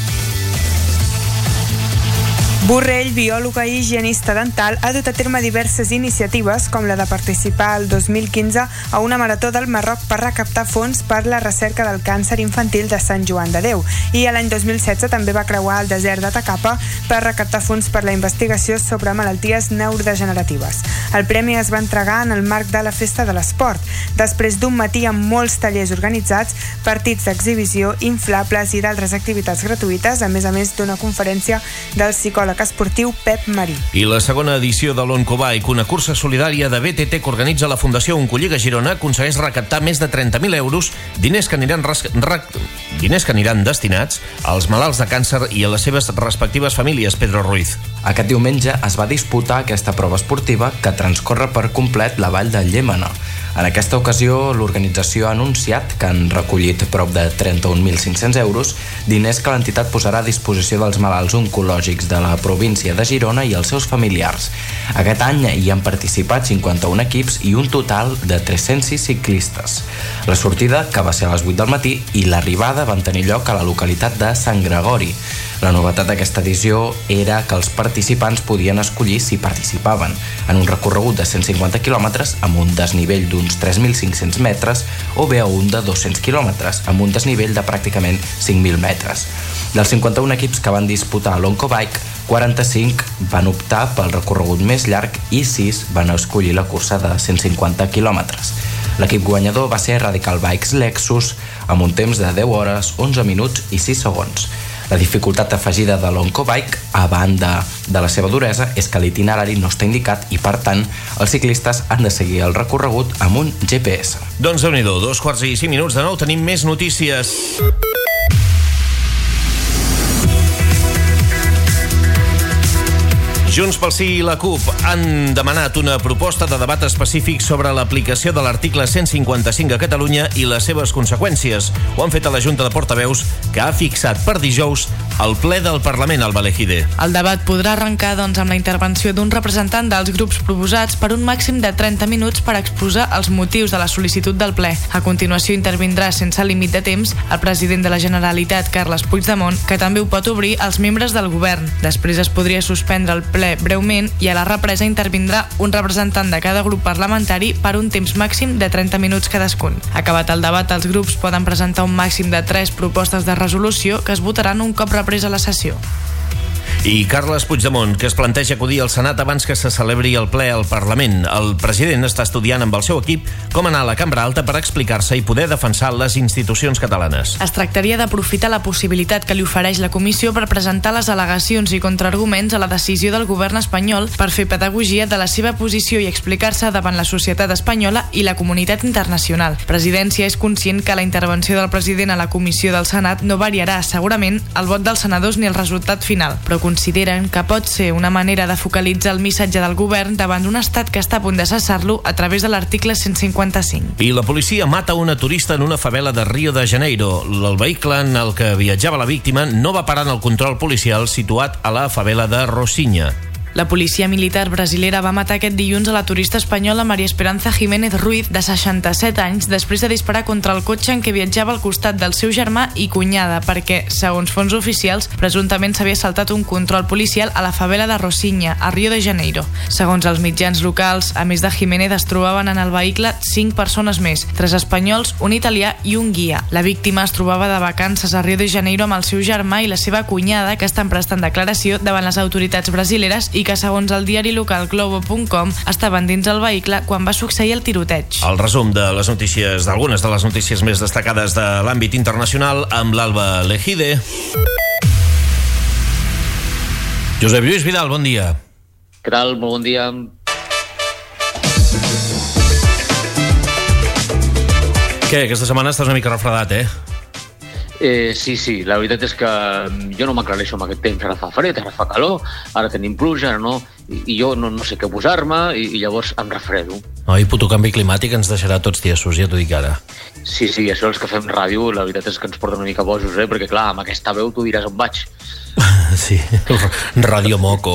Speaker 14: Borrell, biòloga i higienista dental, ha dut a terme diverses iniciatives, com la de participar el dos mil quinze a una marató del Marroc per recaptar fons per la recerca del càncer infantil de Sant Joan de Déu, i l'any dos mil setze també va creuar el desert d'Atacama per recaptar fons per la investigació sobre malalties neurodegeneratives. El premi es va entregar en el marc de la Festa de l'Esport, després d'un matí amb molts tallers organitzats, partits d'exhibició, inflables i d'altres activitats gratuïtes, a més a més d'una conferència del psicòleg esportiu Pep Marí.
Speaker 1: I la segona edició de l'Oncobike, una cursa solidària de B T T que organitza la Fundació Oncolliga Girona, aconsegueix recaptar més de trenta mil euros, diners que aniran, res... diners que aniran destinats als malalts de càncer i a les seves respectives famílies. Pedro Ruiz.
Speaker 17: Aquest diumenge es va disputar aquesta prova esportiva que transcorre per complet la vall de Llémena. En aquesta ocasió, l'organització ha anunciat que han recollit prop de trenta-un mil cinc-cents euros, diners que l'entitat posarà a disposició dels malalts oncològics de la província de Girona i els seus familiars. Aquest any hi han participat cinquanta-un equips i un total de tres-cents sis ciclistes. La sortida, que va ser a les vuit del matí, i l'arribada van tenir lloc a la localitat de Sant Gregori. La novetat d'aquesta edició era que els participants podien escollir si participaven en un recorregut de cent cinquanta quilòmetres amb un desnivell d'uns tres mil cinc-cents metres o bé a un de dos-cents quilòmetres amb un desnivell de pràcticament cinc mil metres. Dels cinquanta-un equips que van disputar l'Oncobike, quaranta-cinc van optar pel recorregut més llarg i sis van escollir la cursa de cent cinquanta quilòmetres. L'equip guanyador va ser Radical Bikes Lexus amb un temps de deu hores, onze minuts i sis segons. La dificultat afegida de l'Oncobike, a banda de la seva duresa, és que l'itinerari no està indicat i, per tant, els ciclistes han de seguir el recorregut amb un G P S.
Speaker 1: Doncs déu-n'hi-do, dos quarts i cinc minuts de nou, tenim més notícies. Junts pel Sí i la CUP han demanat una proposta de debat específic sobre l'aplicació de l'article cent cinquanta-cinc a Catalunya i les seves conseqüències. Ho han fet a la Junta de Portaveus, que ha fixat per dijous el ple del Parlament al Valejide.
Speaker 18: El debat podrà arrencar doncs, amb la intervenció d'un representant dels grups proposats per un màxim de trenta minuts per exposar els motius de la sol·licitud del ple. A continuació intervindrà sense límit de temps el president de la Generalitat, Carles Puigdemont, que també ho pot obrir als membres del govern. Després es podria suspendre el ple breument i a la represa intervindrà un representant de cada grup parlamentari per un temps màxim de trenta minuts cadascun. Acabat el debat, els grups poden presentar un màxim de tres propostes de resolució que es votaran un cop represa la sessió.
Speaker 1: I Carles Puigdemont, que es planteja acudir al Senat abans que se celebri el ple al Parlament. El president està estudiant amb el seu equip com anar a la Cambra Alta per explicar-se i poder defensar les institucions catalanes.
Speaker 18: Es tractaria d'aprofitar la possibilitat que li ofereix la comissió per presentar les al·legacions i contraarguments a la decisió del govern espanyol per fer pedagogia de la seva posició i explicar-se davant la societat espanyola i la comunitat internacional. Presidència és conscient que la intervenció del president a la comissió del Senat no variarà segurament el vot dels senadors ni el resultat final, però consideren que pot ser una manera de focalitzar el missatge del govern davant d'un estat que està a punt de cessar-lo a través de l'article cent cinquanta-cinc.
Speaker 1: I la policia mata una turista en una favela de Rio de Janeiro. El vehicle en el que viatjava la víctima no va parar en el control policial situat a la favela de Rocinha.
Speaker 18: La policia militar brasilera va matar aquest dilluns a la turista espanyola María Esperanza Jiménez Ruiz, de seixanta-set anys, després de disparar contra el cotxe en què viatjava al costat del seu germà i cunyada, perquè, segons fonts oficials, presumptament s'havia saltat un control policial a la favela de Rocinha, a Rio de Janeiro. Segons els mitjans locals, a més de Jiménez es trobaven en el vehicle cinc persones més, tres espanyols, un italià i un guia. La víctima es trobava de vacances a Rio de Janeiro amb el seu germà i la seva cunyada, que estan prestant declaració davant les autoritats brasileres i que, segons el diari local Globo punt com, estaven dins el vehicle quan va succeir el tiroteig.
Speaker 1: El resum de les notícies, d'algunes de les notícies més destacades de l'àmbit internacional, amb l'Alba Lejide. Josep Lluís Vidal, bon dia.
Speaker 19: Què tal? Molt bon dia.
Speaker 1: Què, aquesta setmana estàs una mica refredat, eh?
Speaker 19: Eh, sí, sí, la veritat és que jo no m'aclareixo amb aquest temps. Ara fa fred, ara fa calor, ara tenim pluja, ara no, i, i jo no, no sé què posar-me i, i llavors em refredo.
Speaker 1: Oi, puto canvi climàtic ens deixarà tots tiesos, ja t'ho dic ara.
Speaker 19: Sí, sí, això els que fem ràdio, la veritat és que ens porta una mica bojos, eh? Perquè clar, amb aquesta veu tu diràs on vaig.
Speaker 1: Sí, Radio Moco.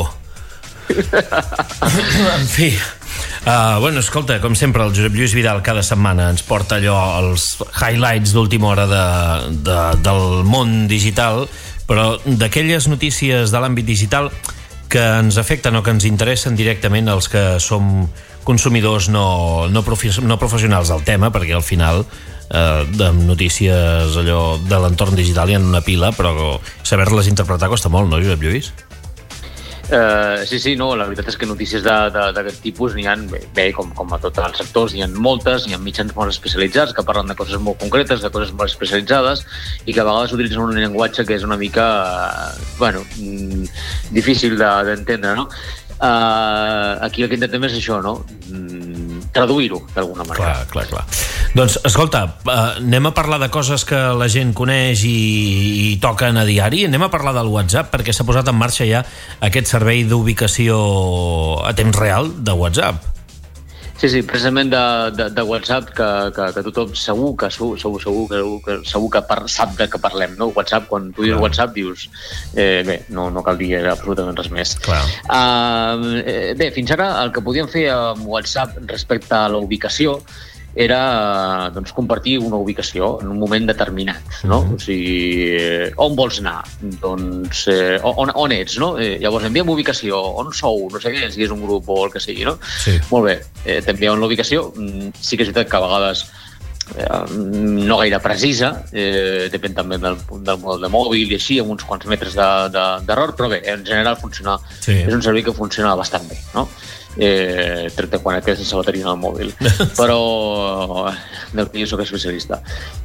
Speaker 1: En fi... Uh, bueno, escolta, com sempre, el Josep Lluís Vidal cada setmana ens porta allò, els highlights d'última hora de, de, del món digital, però d'aquelles notícies de l'àmbit digital que ens afecten o que ens interessen directament els que som consumidors no, no, profi- no professionals del tema, perquè al final eh, de notícies allò de l'entorn digital hi ha una pila, però saber-les interpretar costa molt, no, Josep Lluís?
Speaker 19: Uh, sí, sí, no, la veritat és que notícies d'aquest tipus n'hi ha, bé, bé com, com a tots els sectors, n'hi ha moltes, n'hi ha mitjans molt especialitzats que parlen de coses molt concretes, de coses molt especialitzades i que a vegades utilitzen un llenguatge que és una mica, uh, bueno, mm, difícil d'entendre, no? Uh, aquí el que intentem és això, no? Mm, traduir-ho d'alguna manera.
Speaker 1: Clar, clar, clar. Doncs, escolta, uh, anem a parlar de coses que la gent coneix i, i toquen a diari. Anem a parlar del WhatsApp, perquè s'ha posat en marxa ja aquest servei d'ubicació a temps real de WhatsApp.
Speaker 19: Sí, sí, precisament de, de, de WhatsApp, que, que, que tothom segur que, segur, segur, segur, que, segur que par, sap de què parlem, no? WhatsApp, quan tu dius WhatsApp dius, eh, bé, no, no cal dir absolutament res més. Uh, eh, bé, fins ara el que podíem fer amb WhatsApp respecte a la ubicació era doncs, compartir una ubicació en un moment determinat, no? Mm-hmm. O sigui, on vols anar? Doncs, eh, on, on ets, no? Eh, llavors, enviem ubicació, on sou? No sé què, si és un grup o el que sigui, no?
Speaker 1: Sí.
Speaker 19: Molt bé, eh, t'enviem la ubicació. Sí que és veritat que a vegades eh, no gaire precisa, eh, depèn també del, del model de mòbil i així, amb uns quants metres d'error, de, de, però bé, en general funciona, sí. És un servei que funciona bastant bé, no? eh, tret de quan et quedes sense bateria en el mòbil. Però del que jo soc especialista.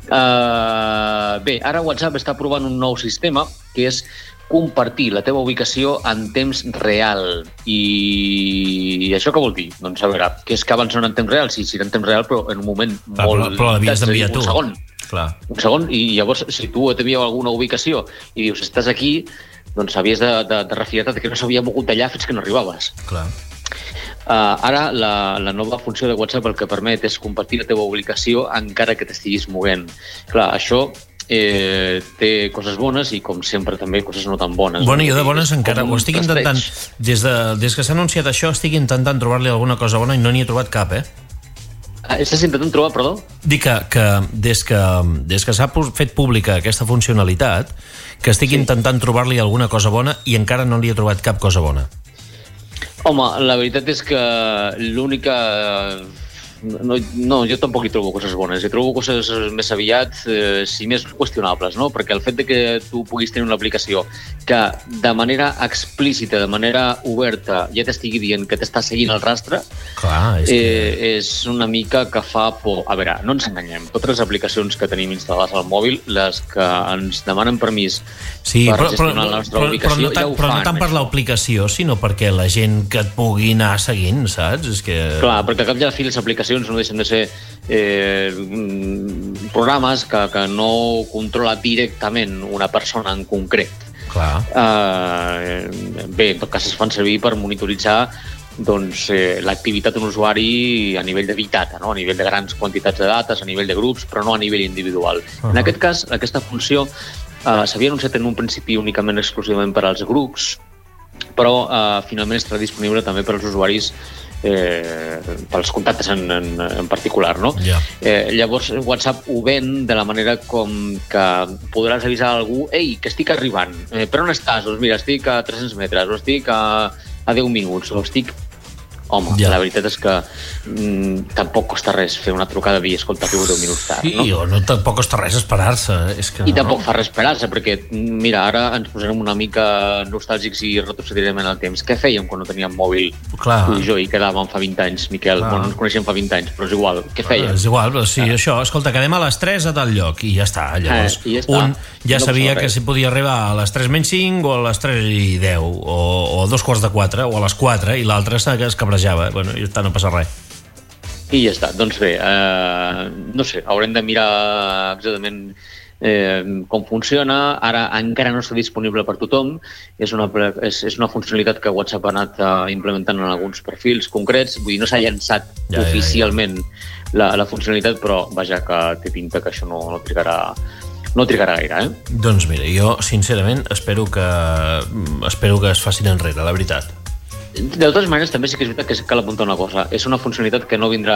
Speaker 19: Uh, bé, ara WhatsApp està provant un nou sistema que és compartir la teva ubicació en temps real. I això què vol dir? Doncs a veure, que és que abans no era en temps real? Sí, sí, era en temps real, però en un moment
Speaker 1: Clar,
Speaker 19: molt...
Speaker 1: Però, però l'havies d'enviar tu.
Speaker 19: Un segon.
Speaker 1: Clar.
Speaker 19: Un segon, i llavors, si tu t'envieu alguna ubicació i dius, estàs aquí, doncs havies de, de, de refiar-te que no s'havia mogut d'allà fins que no arribaves.
Speaker 1: Clar.
Speaker 19: Uh, ara, la, la nova funció de WhatsApp el que permet és compartir la teva ubicació encara que t'estiguis movent. Clar, això eh, té coses bones i, com sempre, també coses no tan bones.
Speaker 1: Bueno, jo de bones encara ho estic intentant... Des, de, des que s'ha anunciat això, estic intentant trobar-li alguna cosa bona i no n'hi he trobat cap, eh?
Speaker 19: Ah, estàs intentant trobar, perdó?
Speaker 1: Dic que, que des que, des que s'ha fet pública aquesta funcionalitat, que estic sí. intentant trobar-li alguna cosa bona i encara no li he trobat cap cosa bona.
Speaker 19: Home, la veritat és que l'única... No, no, jo tampoc hi trobo coses bones. Hi trobo coses més aviat, eh, si més qüestionables, no? Perquè el fet de que tu puguis tenir una aplicació que de manera explícita, de manera oberta, ja t'estigui dient que t'està seguint el rastre,
Speaker 1: Clar, és,
Speaker 19: eh,
Speaker 1: que...
Speaker 19: és una mica que fa por. A veure, no ens enganyem. Totes les aplicacions que tenim instal·lades al mòbil, les que ens demanen permís
Speaker 1: sí,
Speaker 19: per
Speaker 1: però,
Speaker 19: gestionar
Speaker 1: però,
Speaker 19: la nostra
Speaker 1: però,
Speaker 19: ubicació,
Speaker 1: però no tant,
Speaker 19: ja ho
Speaker 1: però
Speaker 19: fan.
Speaker 1: no tant per l'aplicació, sinó perquè la gent que et pugui anar seguint, saps? És que...
Speaker 19: Clar, perquè al cap i a la fi les aplicacions no deixen de ser eh, programes que, que no controla directament una persona en concret.
Speaker 1: Clar.
Speaker 19: Eh, bé, en tot cas es fan servir per monitoritzar doncs, eh, l'activitat d'un usuari a nivell de big data, no? A nivell de grans quantitats de dates, a nivell de grups, però no a nivell individual. Uh-huh. En aquest cas, aquesta funció eh, s'havia anunciat en un principi únicament exclusivament per als grups, però eh, finalment estarà disponible també per als usuaris eh, pels contactes en, en, en particular, no?
Speaker 1: Yeah.
Speaker 19: Eh, llavors WhatsApp ho ven de la manera com que podràs avisar a algú ei, que estic arribant, eh, per on estàs? Doncs mira, estic a tres-cents metres, o estic a, a deu minuts, o estic... Home, yeah. La veritat és que mm, tampoc costa res fer una trucada i dir, escolta, arribo deu minuts tard,
Speaker 1: sí,
Speaker 19: no?
Speaker 1: Sí, o no tampoc costa res esperar-se. És que
Speaker 19: I
Speaker 1: no.
Speaker 19: tampoc fa res esperar-se, perquè, mira, ara ens posarem una mica nostàlgics i retrocedirem en el temps. Què fèiem quan no teníem mòbil?
Speaker 1: Clar.
Speaker 19: Tu i jo, i quedàvem fa vint anys, Miquel. Clar. Bueno, ens coneixem fa vint anys, però és igual. Què fèiem?
Speaker 1: És igual, però sí, ah. això, escolta, quedem a les tres a tal lloc, i ja està. Llavors,
Speaker 19: eh, ja està.
Speaker 1: un ja
Speaker 19: no
Speaker 1: sabia que si podia arribar a les tres menys cinc, o a les tres i deu, o, o a dos quarts de quatre, o a les quatre, i l'altre es cabrejava. Bueno, i està, no passa res.
Speaker 19: I ja està. Doncs bé, eh, no sé, haurem de mirar exactament eh, com funciona. Ara encara no està disponible per tothom. És una, és, és una funcionalitat que WhatsApp ha anat uh, implementant en alguns perfils concrets. Vull dir, no s'ha llançat ja, oficialment ja, ja. La, la funcionalitat, però vaja, que té pinta que això no, no trigarà no trigarà gaire, eh?
Speaker 1: Doncs mira, jo sincerament espero que espero que es facin enrere, la veritat.
Speaker 19: De totes maneres, també sí que és veritat que cal apuntar una cosa. És una funcionalitat que no vindrà...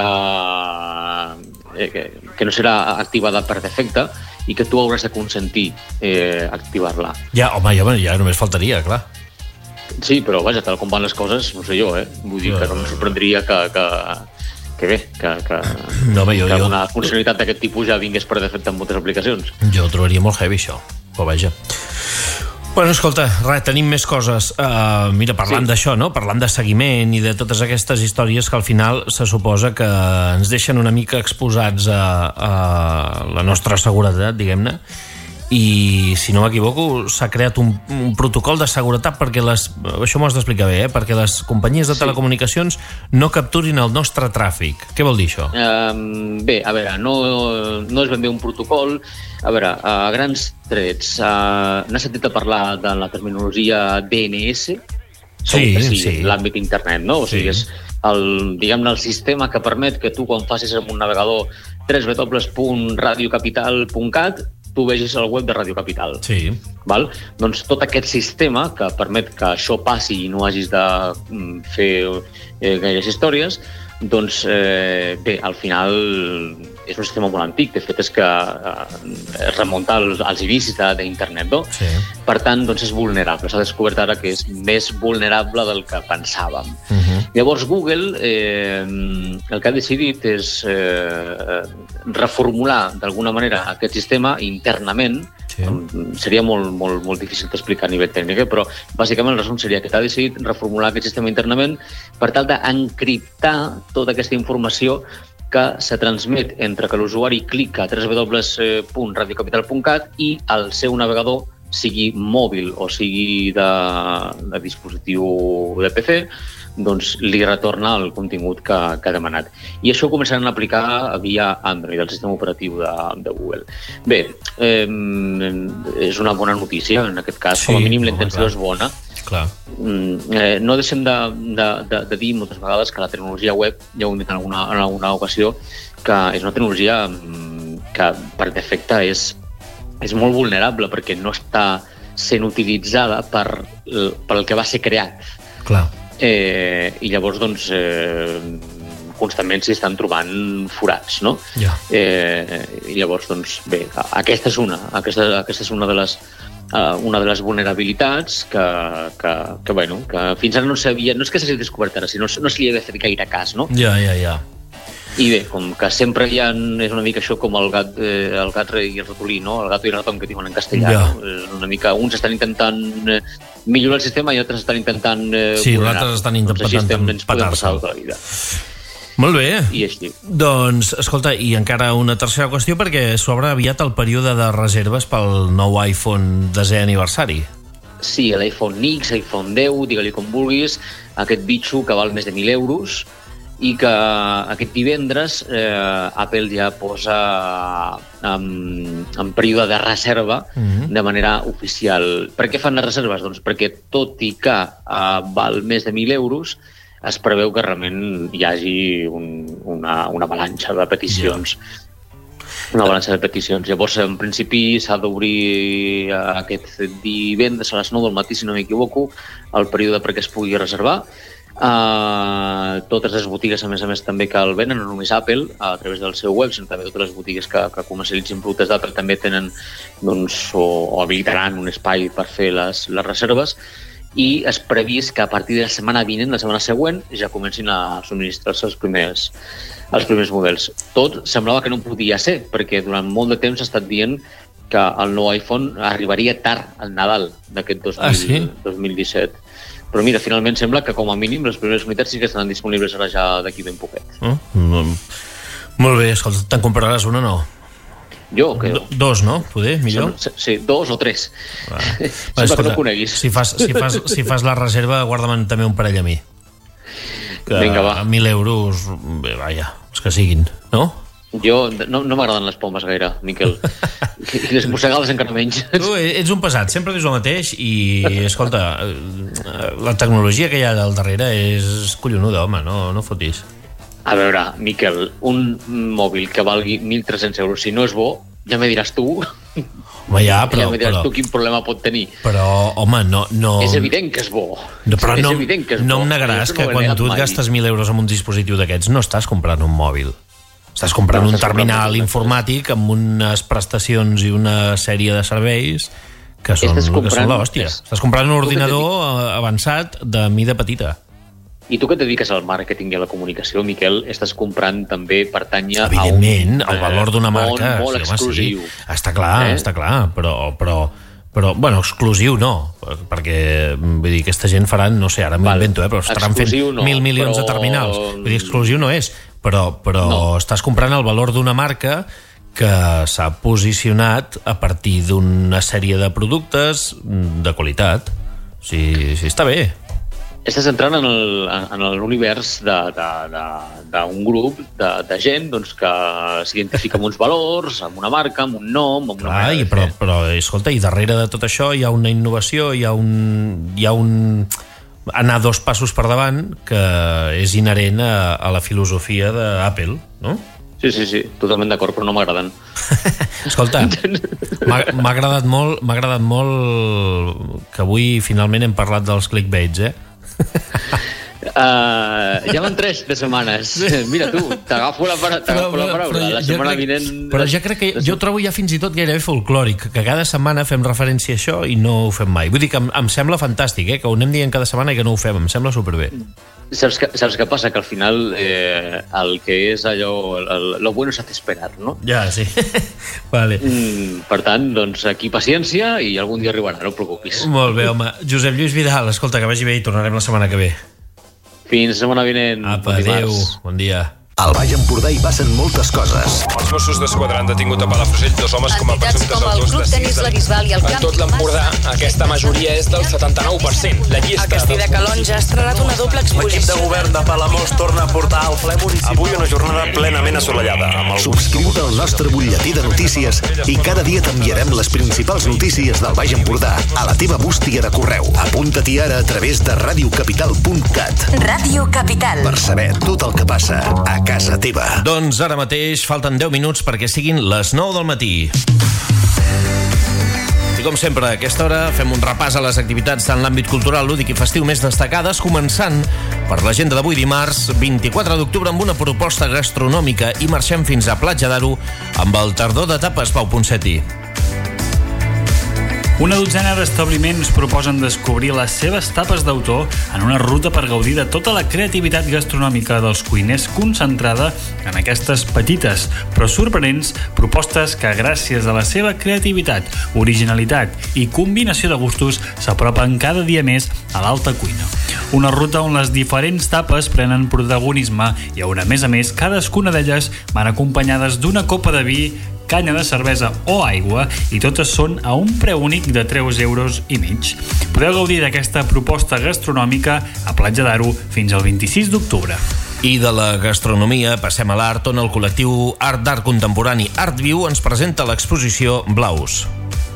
Speaker 19: Eh, que, que no serà activada per defecte i que tu hauràs de consentir eh, activar-la.
Speaker 1: Ja, home, ja, ja només faltaria, clar.
Speaker 19: Sí, però vaja, tal com van les coses, no sé jo, eh? Vull dir que no em sorprendria que... que que bé, que, que,
Speaker 1: no, jo,
Speaker 19: que
Speaker 1: jo...
Speaker 19: una funcionalitat d'aquest tipus ja vingués per defecte en moltes aplicacions.
Speaker 1: Jo ho trobaria molt heavy, això. Però vaja. Bueno, escolta, res, tenim més coses. Uh, mira, parlant sí. d'això, no? Parlant de seguiment i de totes aquestes històries que al final se suposa que ens deixen una mica exposats a, a la nostra seguretat, diguem-ne, i si no m'equivoco s'ha creat un, un protocol de seguretat perquè les, això m'ho has d'explicar bé, eh? Perquè les companyies de sí. telecomunicacions no capturin el nostre tràfic. Què vol dir això?
Speaker 19: Um, bé, a veure, no, no és ben bé un protocol. A veure, a grans trets, uh, n'has sentit a parlar de la terminologia D N S?
Speaker 1: Sí, sí, sí.
Speaker 19: L'àmbit internet, no? O sigui, sí. és el, diguem-ne, el sistema que permet que tu, quan facis amb un navegador w w w punt radio capital punt cat, tu vegis el web de Ràdio Capital.
Speaker 1: Sí.
Speaker 19: Val? Doncs tot aquest sistema que permet que això passi i no hagis de fer eh, gaires històries, doncs eh, bé, al final és un sistema molt antic. De fet, és que eh, es remunta als, als inicis d'internet, no?
Speaker 1: Sí.
Speaker 19: Per tant, doncs és vulnerable. S'ha descobert ara que és més vulnerable del que pensàvem. Uh-huh. Llavors, Google eh, el que ha decidit és eh, reformular d'alguna manera aquest sistema internament Sí. Seria molt, molt, molt difícil d'explicar a nivell tècnic, però bàsicament el resum seria que t'ha decidit reformular aquest sistema internament per tal d'encriptar tota aquesta informació que se transmet entre que l'usuari clica a w w w punt radio capital punt cat i el seu navegador, sigui mòbil o sigui de, de dispositiu de P C, doncs li retorna el contingut que, que ha demanat. I això ho començaran a aplicar via Android, el sistema operatiu de, de Google. Bé, eh, és una bona notícia, en aquest cas, sí, com a mínim la intenció és bona.
Speaker 1: Clar.
Speaker 19: Eh, no deixem de, de, de, de dir moltes vegades que la tecnologia web, ja ho hem dit en alguna, en alguna ocasió, que és una tecnologia que per defecte és, és molt vulnerable perquè no està sent utilitzada per, per el que va ser creat.
Speaker 1: Clar.
Speaker 19: Eh, i llavors doncs eh, constantment s'hi estan trobant forats, no?
Speaker 1: Ja.
Speaker 19: Eh, i llavors doncs bé, aquesta és una aquesta, aquesta és una de les uh, una de les vulnerabilitats que, que, que, bueno, que fins ara no s'havia, no és que s'hagi descobert ara, sinó no se li havia fet gaire cas, no?
Speaker 1: Ja, ja, ja.
Speaker 19: I bé, com que sempre hi ha, és una mica això com el gat, eh, el gat i el ratolí, no? El gato i el ratón que diuen en castellà.
Speaker 1: Ja.
Speaker 19: No? Una mica, uns estan intentant eh, millorar el sistema i altres estan intentant eh,
Speaker 1: sí,
Speaker 19: vulnerar.
Speaker 1: altres estan intentant petar-se'l. Molt bé.
Speaker 19: I així.
Speaker 1: Doncs, escolta, i encara una tercera qüestió, perquè s'obre aviat el període de reserves pel nou iPhone desè aniversari.
Speaker 19: Sí, l'iPhone X, iPhone deu, digue-li com vulguis, aquest bitxo que val més de mil euros, i que aquest divendres eh, Apple ja posa en, en període de reserva mm-hmm. de manera oficial. Per què fan les reserves? Doncs perquè tot i que eh, val més de mil euros, es preveu que realment hi hagi un, una, una avalanxa de peticions. Yeah. Una avalanxa de peticions. Llavors, en principi, s'ha d'obrir aquest divendres a les nou del matí, si no m'equivoco, el període perquè es pugui reservar. Uh, totes les botigues a més a més també que el venen, no només Apple a través del seu web, sinó també totes les botigues que, que comercialitzin productes d'Apple també tenen doncs, o, o habilitaran un espai per fer les, les reserves, i és previst que a partir de la setmana vinent, la setmana següent, ja comencin a subministrar-se els primers, els primers models. Tot semblava que no podia ser, perquè durant molt de temps s'ha estat dient que el nou iPhone arribaria tard al Nadal d'aquest dos mil,
Speaker 1: ah, sí?
Speaker 19: dos mil disset. Però mira, finalment sembla que com a mínim les primeres unitats sí que estaran disponibles ara ja d'aquí ben poquet.
Speaker 1: Oh, no. Molt bé, escolta, te'n compraràs una, no?
Speaker 19: Jo, que...
Speaker 1: Do, dos, no? Poder, millor?
Speaker 19: Sí, dos o tres.
Speaker 1: Va.
Speaker 19: Sembla
Speaker 1: Va, escolta,
Speaker 19: que no coneguis.
Speaker 1: Si fas, si, fas, si fas la reserva, guarda-me'n també un parell a mi. Que
Speaker 19: Vinga, va.
Speaker 1: A mil euros, bé, vaja, els que siguin, no?
Speaker 19: Jo, no, no m'agraden les pomes gaire, Miquel. I les mossegades encara menys.
Speaker 1: Tu ets un pesat, sempre dius el mateix i, escolta, la tecnologia que hi ha al darrere és collonuda, home, no, no fotis.
Speaker 19: A veure, Miquel, un mòbil que valgui mil tres-cents euros, si no és bo, ja me diràs tu...
Speaker 1: Home, ja, però...
Speaker 19: Ja me diràs
Speaker 1: però,
Speaker 19: tu quin problema pot tenir.
Speaker 1: Però, home, no... no
Speaker 19: és evident que és bo.
Speaker 1: No, però
Speaker 19: és
Speaker 1: no,
Speaker 19: evident que és
Speaker 1: no
Speaker 19: bo.
Speaker 1: em negaràs
Speaker 19: no
Speaker 1: que quan tu et
Speaker 19: mai.
Speaker 1: gastes mil euros en un dispositiu d'aquests no estàs comprant un mòbil. Estàs comprant
Speaker 19: no,
Speaker 1: un
Speaker 19: estàs
Speaker 1: terminal
Speaker 19: comprant
Speaker 1: informàtic amb unes prestacions i una sèrie de serveis que són, que són l'hòstia. Estàs comprant un ordinador avançat de mida petita.
Speaker 19: I tu que et dediques al màrqueting i a la comunicació, Miquel, estàs comprant també pertany a
Speaker 1: Evidentment,
Speaker 19: un
Speaker 1: el valor d'una marca
Speaker 19: molt, molt
Speaker 1: sí, home,
Speaker 19: exclusiu.
Speaker 1: Sí. Està clar, eh? està clar, però... però però, bueno, exclusiu no, perquè, vull dir, aquesta gent faran, no sé, ara m'invento, eh, però estaran fent
Speaker 19: no,
Speaker 1: mil milions
Speaker 19: però...
Speaker 1: de terminals. Vull dir, exclusiu no és, però, però no. Estàs comprant el valor d'una marca que s'ha posicionat a partir d'una sèrie de productes de qualitat. Sí, sí, està bé.
Speaker 19: Estàs entrant en el, en l'univers d'un grup de, de gent doncs, que s'identifica amb uns valors, amb una marca, amb un nom, amb
Speaker 1: Clar,
Speaker 19: una
Speaker 1: i però, però, escolta, i darrere de tot això hi ha una innovació, hi ha un... Hi ha un anar dos passos per davant que és inherent a, a la filosofia d'Apple, no?
Speaker 19: Sí, sí, sí, totalment d'acord, però no m'agraden.
Speaker 1: Escolta, m'ha agradat molt, m'ha agradat molt que avui finalment hem parlat dels clickbaits, eh?
Speaker 19: Uh, ja van tres de setmanes. Mira tu, t'agafo la, para, t'agafo la paraula.
Speaker 1: Però,
Speaker 19: la setmana
Speaker 1: crec,
Speaker 19: vinent...
Speaker 1: Però jo crec que jo trobo ja fins i tot gairebé folclòric, que cada setmana fem referència a això i no ho fem mai. Vull dir que em, em sembla fantàstic, eh, que ho anem dient cada setmana i que no ho fem. Em sembla superbé.
Speaker 19: Saps que, saps què passa? Que al final eh, el que és allò... El, lo bueno s'hace esperar, no?
Speaker 1: Ja, sí. Vale.
Speaker 19: Mm, per tant, doncs aquí paciència i algun dia arribarà, no et preocupis.
Speaker 1: Molt bé, home. Josep Lluís Vidal, escolta, que vagi bé i tornarem la setmana que ve.
Speaker 19: Fins la setmana vinent.
Speaker 1: Apa, adéu. Bon dia.
Speaker 2: Al Baix Empordà hi passen moltes coses.
Speaker 10: Els Mossos d'Esquadra han detingut a Palafrugell dos homes com a presumptes autors de sis delictes. En tot l'Empordà, aquesta majoria és del setanta-nou per cent. La llista...
Speaker 20: A Castell de Calonge ha estrenat una doble exposició.
Speaker 3: L'equip de govern de Palamós torna a portar al ple municipal. Avui una jornada plenament assolellada.
Speaker 2: Subscriu-te al nostre butlletí de notícies i cada dia t'enviarem les principals notícies del Baix Empordà a la teva bústia de correu. Apunta-t'hi ara a través de radiocapital punt cat.
Speaker 11: Ràdio Capital.
Speaker 2: Per saber tot el que passa a casa teva.
Speaker 1: Doncs ara mateix falten deu minuts perquè siguin les nou del matí. I com sempre, a aquesta hora fem un repàs a les activitats en l'àmbit cultural, lúdic i festiu més destacades, començant per l'agenda d'avui dimarts, vint-i-quatre d'octubre, amb una proposta gastronòmica i marxem fins a Platja d'Aro amb el Tardor de Tapes, Pau Ponseti.
Speaker 21: Una dotzena d'establiments proposen descobrir les seves tapes d'autor en una ruta per gaudir de tota la creativitat gastronòmica dels cuiners concentrada en aquestes petites però sorprenents propostes que gràcies a la seva creativitat, originalitat i combinació de gustos s'apropen cada dia més a l'alta cuina. Una ruta on les diferents tapes prenen protagonisme i on, a més a més, cadascuna d'elles van acompanyades d'una copa de vi, canya de cervesa o aigua i totes són a un preu únic de tres euros i mig. Podeu gaudir d'aquesta proposta gastronòmica a Platja d'Aro fins al vint-i-sis d'octubre.
Speaker 1: I de la gastronomia passem a l'art, on el col·lectiu Art d'Art Contemporani Art Viu ens presenta l'exposició Blaus.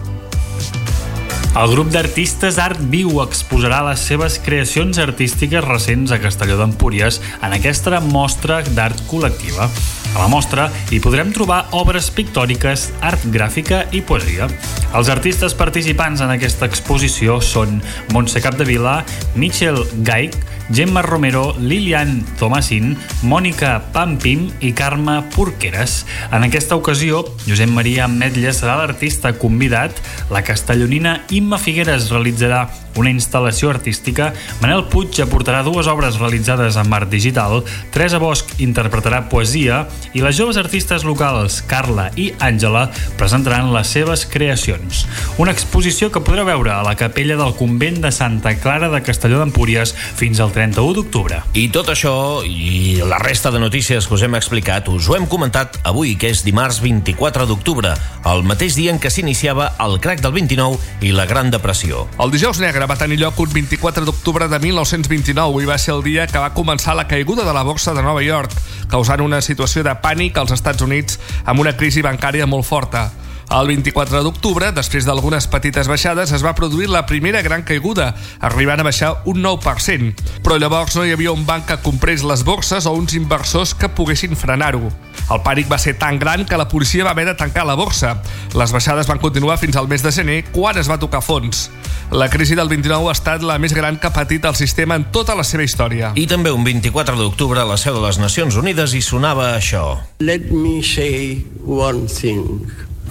Speaker 21: El grup d'artistes Art Viu exposarà les seves creacions artístiques recents a Castelló d'Empúries en aquesta mostra d'art col·lectiva. A la mostra hi podrem trobar obres pictòriques, art gràfica i poesia. Els artistes participants en aquesta exposició són Montse Capdevila, Michel Gaich, Gemma Romero, Lilian Tomasin, Mònica Pampim i Carme Porqueres. En aquesta ocasió, Josep Maria Ametlla serà l'artista convidat, la castellonina Imma Figueres realitzarà una instal·lació artística, Manel Puig aportarà dues obres realitzades en art digital, Teresa Bosch interpretarà poesia i les joves artistes locals Carla i Àngela presentaran les seves creacions. Una exposició que podreu veure a la capella del convent de Santa Clara de Castelló d'Empúries fins al trenta-u d'octubre.
Speaker 1: I tot això i la resta de notícies que us hem explicat us ho hem comentat avui, que és dimarts vint-i-quatre d'octubre, el mateix dia en què s'iniciava el crac del vint-i-nou i la Gran Depressió.
Speaker 22: El dijous negre va tenir lloc un vint-i-quatre d'octubre de mil nou-cents vint-i-nou i va ser el dia que va començar la caiguda de la borsa de Nova York, causant una situació de pànic als Estats Units amb una crisi bancària molt forta. El vint-i-quatre d'octubre, després d'algunes petites baixades, es va produir la primera gran caiguda, arribant a baixar un nou per cent. Però llavors no hi havia un banc que comprés les borses o uns inversors que poguessin frenar-ho. El pànic va ser tan gran que la policia va haver de tancar la borsa. Les baixades van continuar fins al mes de gener, quan es va tocar fons. La crisi del vint-i-nou ha estat la més gran que ha patit el sistema en tota la seva història.
Speaker 1: I també un vint-i-quatre d'octubre a la seu de les Nacions Unides hi sonava això.
Speaker 23: Let me say one thing.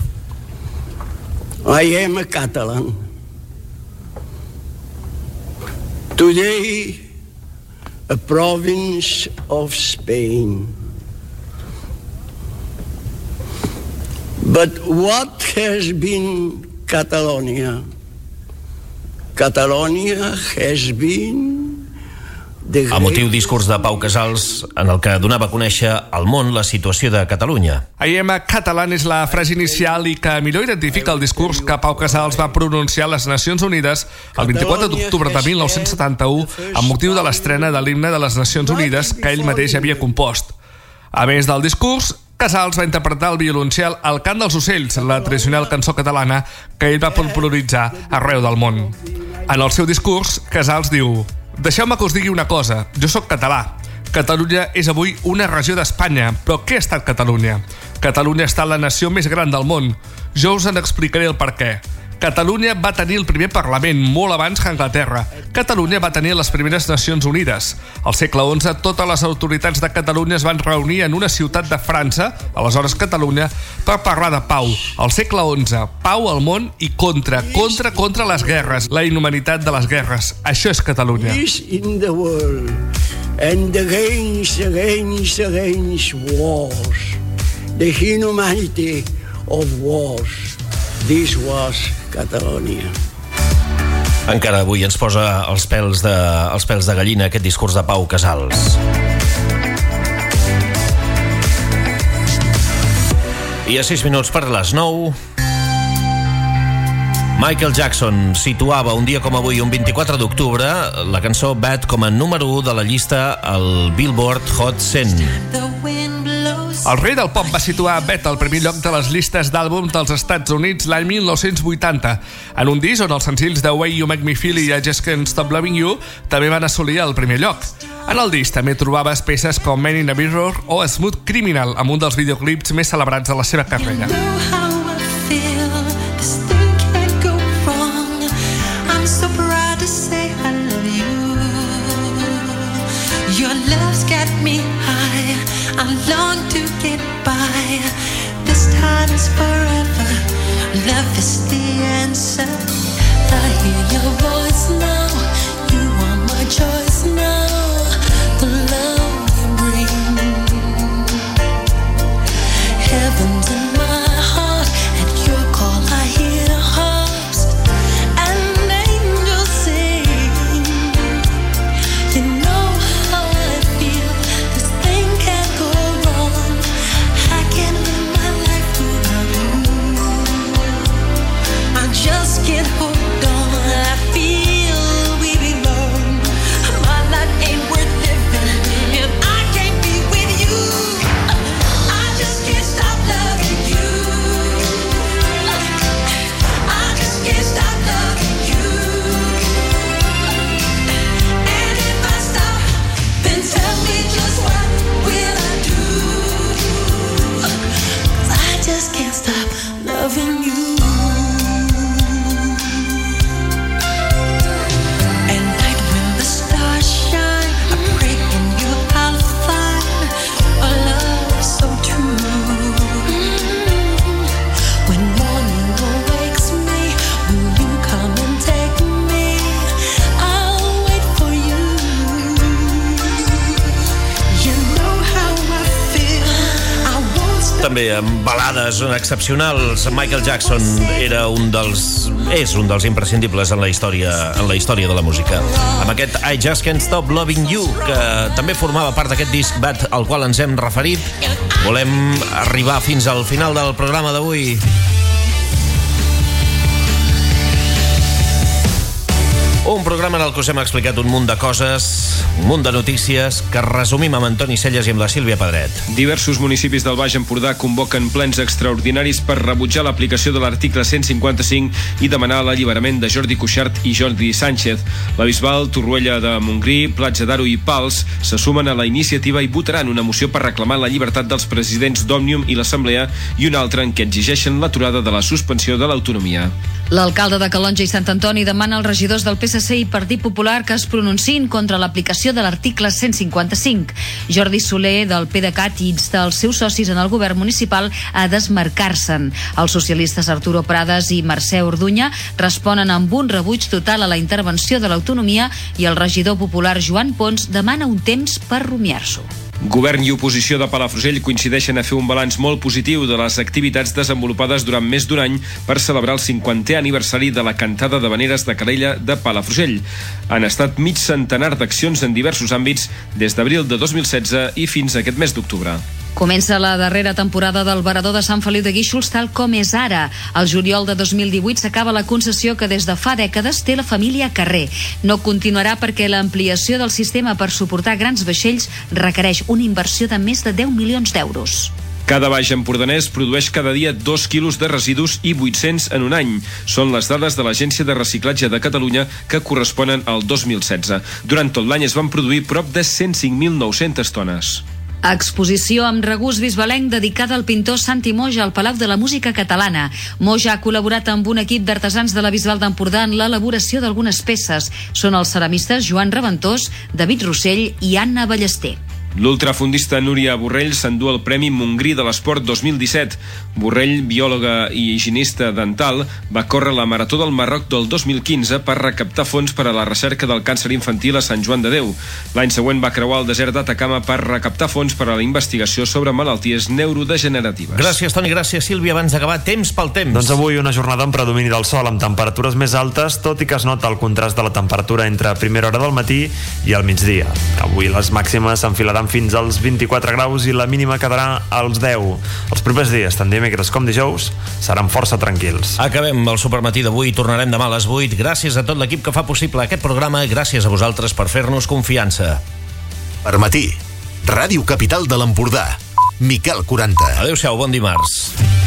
Speaker 23: I am a Catalan. Today, a province of Spain. But what has been Catalonia? Catalonia has been...
Speaker 1: Emotiu discurs de Pau Casals en el que donava a conèixer al món la situació de Catalunya.
Speaker 22: I am a Catalan és la frase inicial i que millor identifica el discurs que Pau Casals va pronunciar a les Nacions Unides el vint-i-quatre d'octubre de mil nou-cents setanta-u amb motiu de l'estrena de l'himne de les Nacions Unides que ell mateix havia compost. A més del discurs, Casals va interpretar el violoncel El cant dels ocells, la tradicional cançó catalana que ell va popularitzar arreu del món. En el seu discurs, Casals diu: deixeu-me que us digui una cosa, jo sóc català. Catalunya és avui una regió d'Espanya, però què ha estat Catalunya? Catalunya ha estat la nació més gran del món. Jo us en explicaré el per què. Catalunya va tenir el primer Parlament molt abans que Anglaterra. Catalunya va tenir les primeres Nacions Unides. Al segle onze, totes les autoritats de Catalunya es van reunir en una ciutat de França, aleshores Catalunya, per parlar de pau. Al segle onze, pau al món i contra, contra, contra les guerres, la inhumanitat de les guerres. Això és Catalunya.
Speaker 23: Peace in the world and against, against, against wars. The inhumanity of wars. This was Catalonia.
Speaker 1: Encara avui ens posa els pèls de, els pèls de gallina aquest discurs de Pau Casals. I a sis minuts per les nou... Michael Jackson situava un dia com avui, un vint-i-quatre d'octubre, la cançó Bad com a número u de la llista al Billboard Hot cent.
Speaker 22: El rei del pop va situar Bad al primer lloc de les llistes d'àlbums dels Estats Units l'any mil nou-cents vuitanta, en un disc on els senzills The Way You Make Me Feel i I Just Can't Stop Loving You també van assolir el primer lloc. En el disc també trobaves peces com Man in a Mirror o Smooth Criminal, amb un dels videoclips més celebrats de la seva carrera.
Speaker 4: So proud to say I love you. Your love's got me high. I long to get by. This time is forever. Love is the answer. I hear your voice now. You are my choice now. The love you bring. Heaven's in my heart. At your call I hear harps. Just can't hold on. I feel we belong. My life ain't worth living if I can't be with you. I just can't stop loving you. I just can't stop loving you. And if I stop, then tell me just what will I do? 'Cause I just can't stop loving you.
Speaker 1: També amb balades excepcionals. Michael Jackson era un dels és un dels imprescindibles en la història en la història de la música. Amb aquest I Just Can't Stop Loving You, que també formava part d'aquest disc Bad al qual ens hem referit. Volem arribar fins al final del programa d'avui. Un programa en el que us hem explicat un munt de coses, un munt de notícies, que resumim amb Antoni Celles i amb la Sílvia Pedret.
Speaker 7: Diversos municipis del Baix Empordà convoquen plens extraordinaris per rebutjar l'aplicació de l'article cent cinquanta-cinc i demanar l'alliberament de Jordi Cuixart i Jordi Sánchez. La Bisbal, Torroella de Montgrí, Platja d'Aro i Pals se sumen a la iniciativa i votaran una moció per reclamar la llibertat dels presidents d'Òmnium i l'Assemblea i una altra en què exigeixen l'aturada de la suspensió de l'autonomia.
Speaker 5: L'alcalde de Calonge i Sant Antoni demana als regidors del P S C i Partit Popular que es pronunciïn contra l'aplicació de l'article cent cinquanta-cinc. Jordi Soler, del PDeCAT, insta els seus socis en el govern municipal a desmarcar-se'n. Els socialistes Arturo Prades i Mercè Orduña responen amb un rebuig total a la intervenció de l'autonomia i el regidor popular Joan Pons demana un temps per rumiar-s'ho.
Speaker 7: Govern i oposició de Palafrugell coincideixen a fer un balanç molt positiu de les activitats desenvolupades durant més d'un any per celebrar el cinquantè aniversari de la cantada d'havaneres de Calella de Palafrugell. Han estat mig centenar d'accions en diversos àmbits des d'abril de dos mil setze i fins a aquest mes d'octubre.
Speaker 5: Comença la darrera temporada del Varador de Sant Feliu de Guíxols tal com és ara. Al juliol de dos mil divuit s'acaba la concessió que des de fa dècades té la família Carrer. No continuarà perquè l'ampliació del sistema per suportar grans vaixells requereix una inversió de més de deu milions d'euros.
Speaker 7: Cada baix empordanès produeix cada dia dos quilos de residus i vuit-cents en un any. Són les dades de l'Agència de Reciclatge de Catalunya que corresponen al dos mil setze. Durant tot l'any es van produir prop de cent cinc mil nou-centes tones.
Speaker 5: Exposició amb regust bisbalenc dedicada al pintor Santi Moja al Palau de la Música Catalana. Moja ha col·laborat amb un equip d'artesans de la Bisbal d'Empordà en l'elaboració d'algunes peces. Són els ceramistes Joan Reventós, David Rossell i Anna Ballester.
Speaker 7: L'ultrafondista Núria Borrell s'endú el Premi Montgrí de l'Esport dos mil disset. Borrell, biòloga i higienista dental, va córrer la Marató del Marroc del dos mil quinze per recaptar fons per a la recerca del càncer infantil a Sant Joan de Déu. L'any següent va creuar el desert d'Atacama per recaptar fons per a la investigació sobre malalties neurodegeneratives.
Speaker 1: Gràcies, Toni, gràcies, Sílvia. Abans d'acabar, temps pel temps.
Speaker 3: Doncs avui una jornada amb predomini del sol, amb temperatures més altes, tot i que es nota el contrast de la temperatura entre primera hora del matí i al migdia. Avui les màximes s'enfilaran fins als vint-i-quatre graus i la mínima quedarà als deu. Els propers dies, tant dimecres com dijous, seran força tranquils.
Speaker 1: Acabem el supermatí d'avui, tornarem demà a les vuit. Gràcies a tot l'equip que fa possible aquest programa, gràcies a vosaltres per fer-nos confiança.
Speaker 2: Per matí, Ràdio Capital de l'Empordà, Miquel quaranta.
Speaker 1: Adéu-siau, bon dimarts.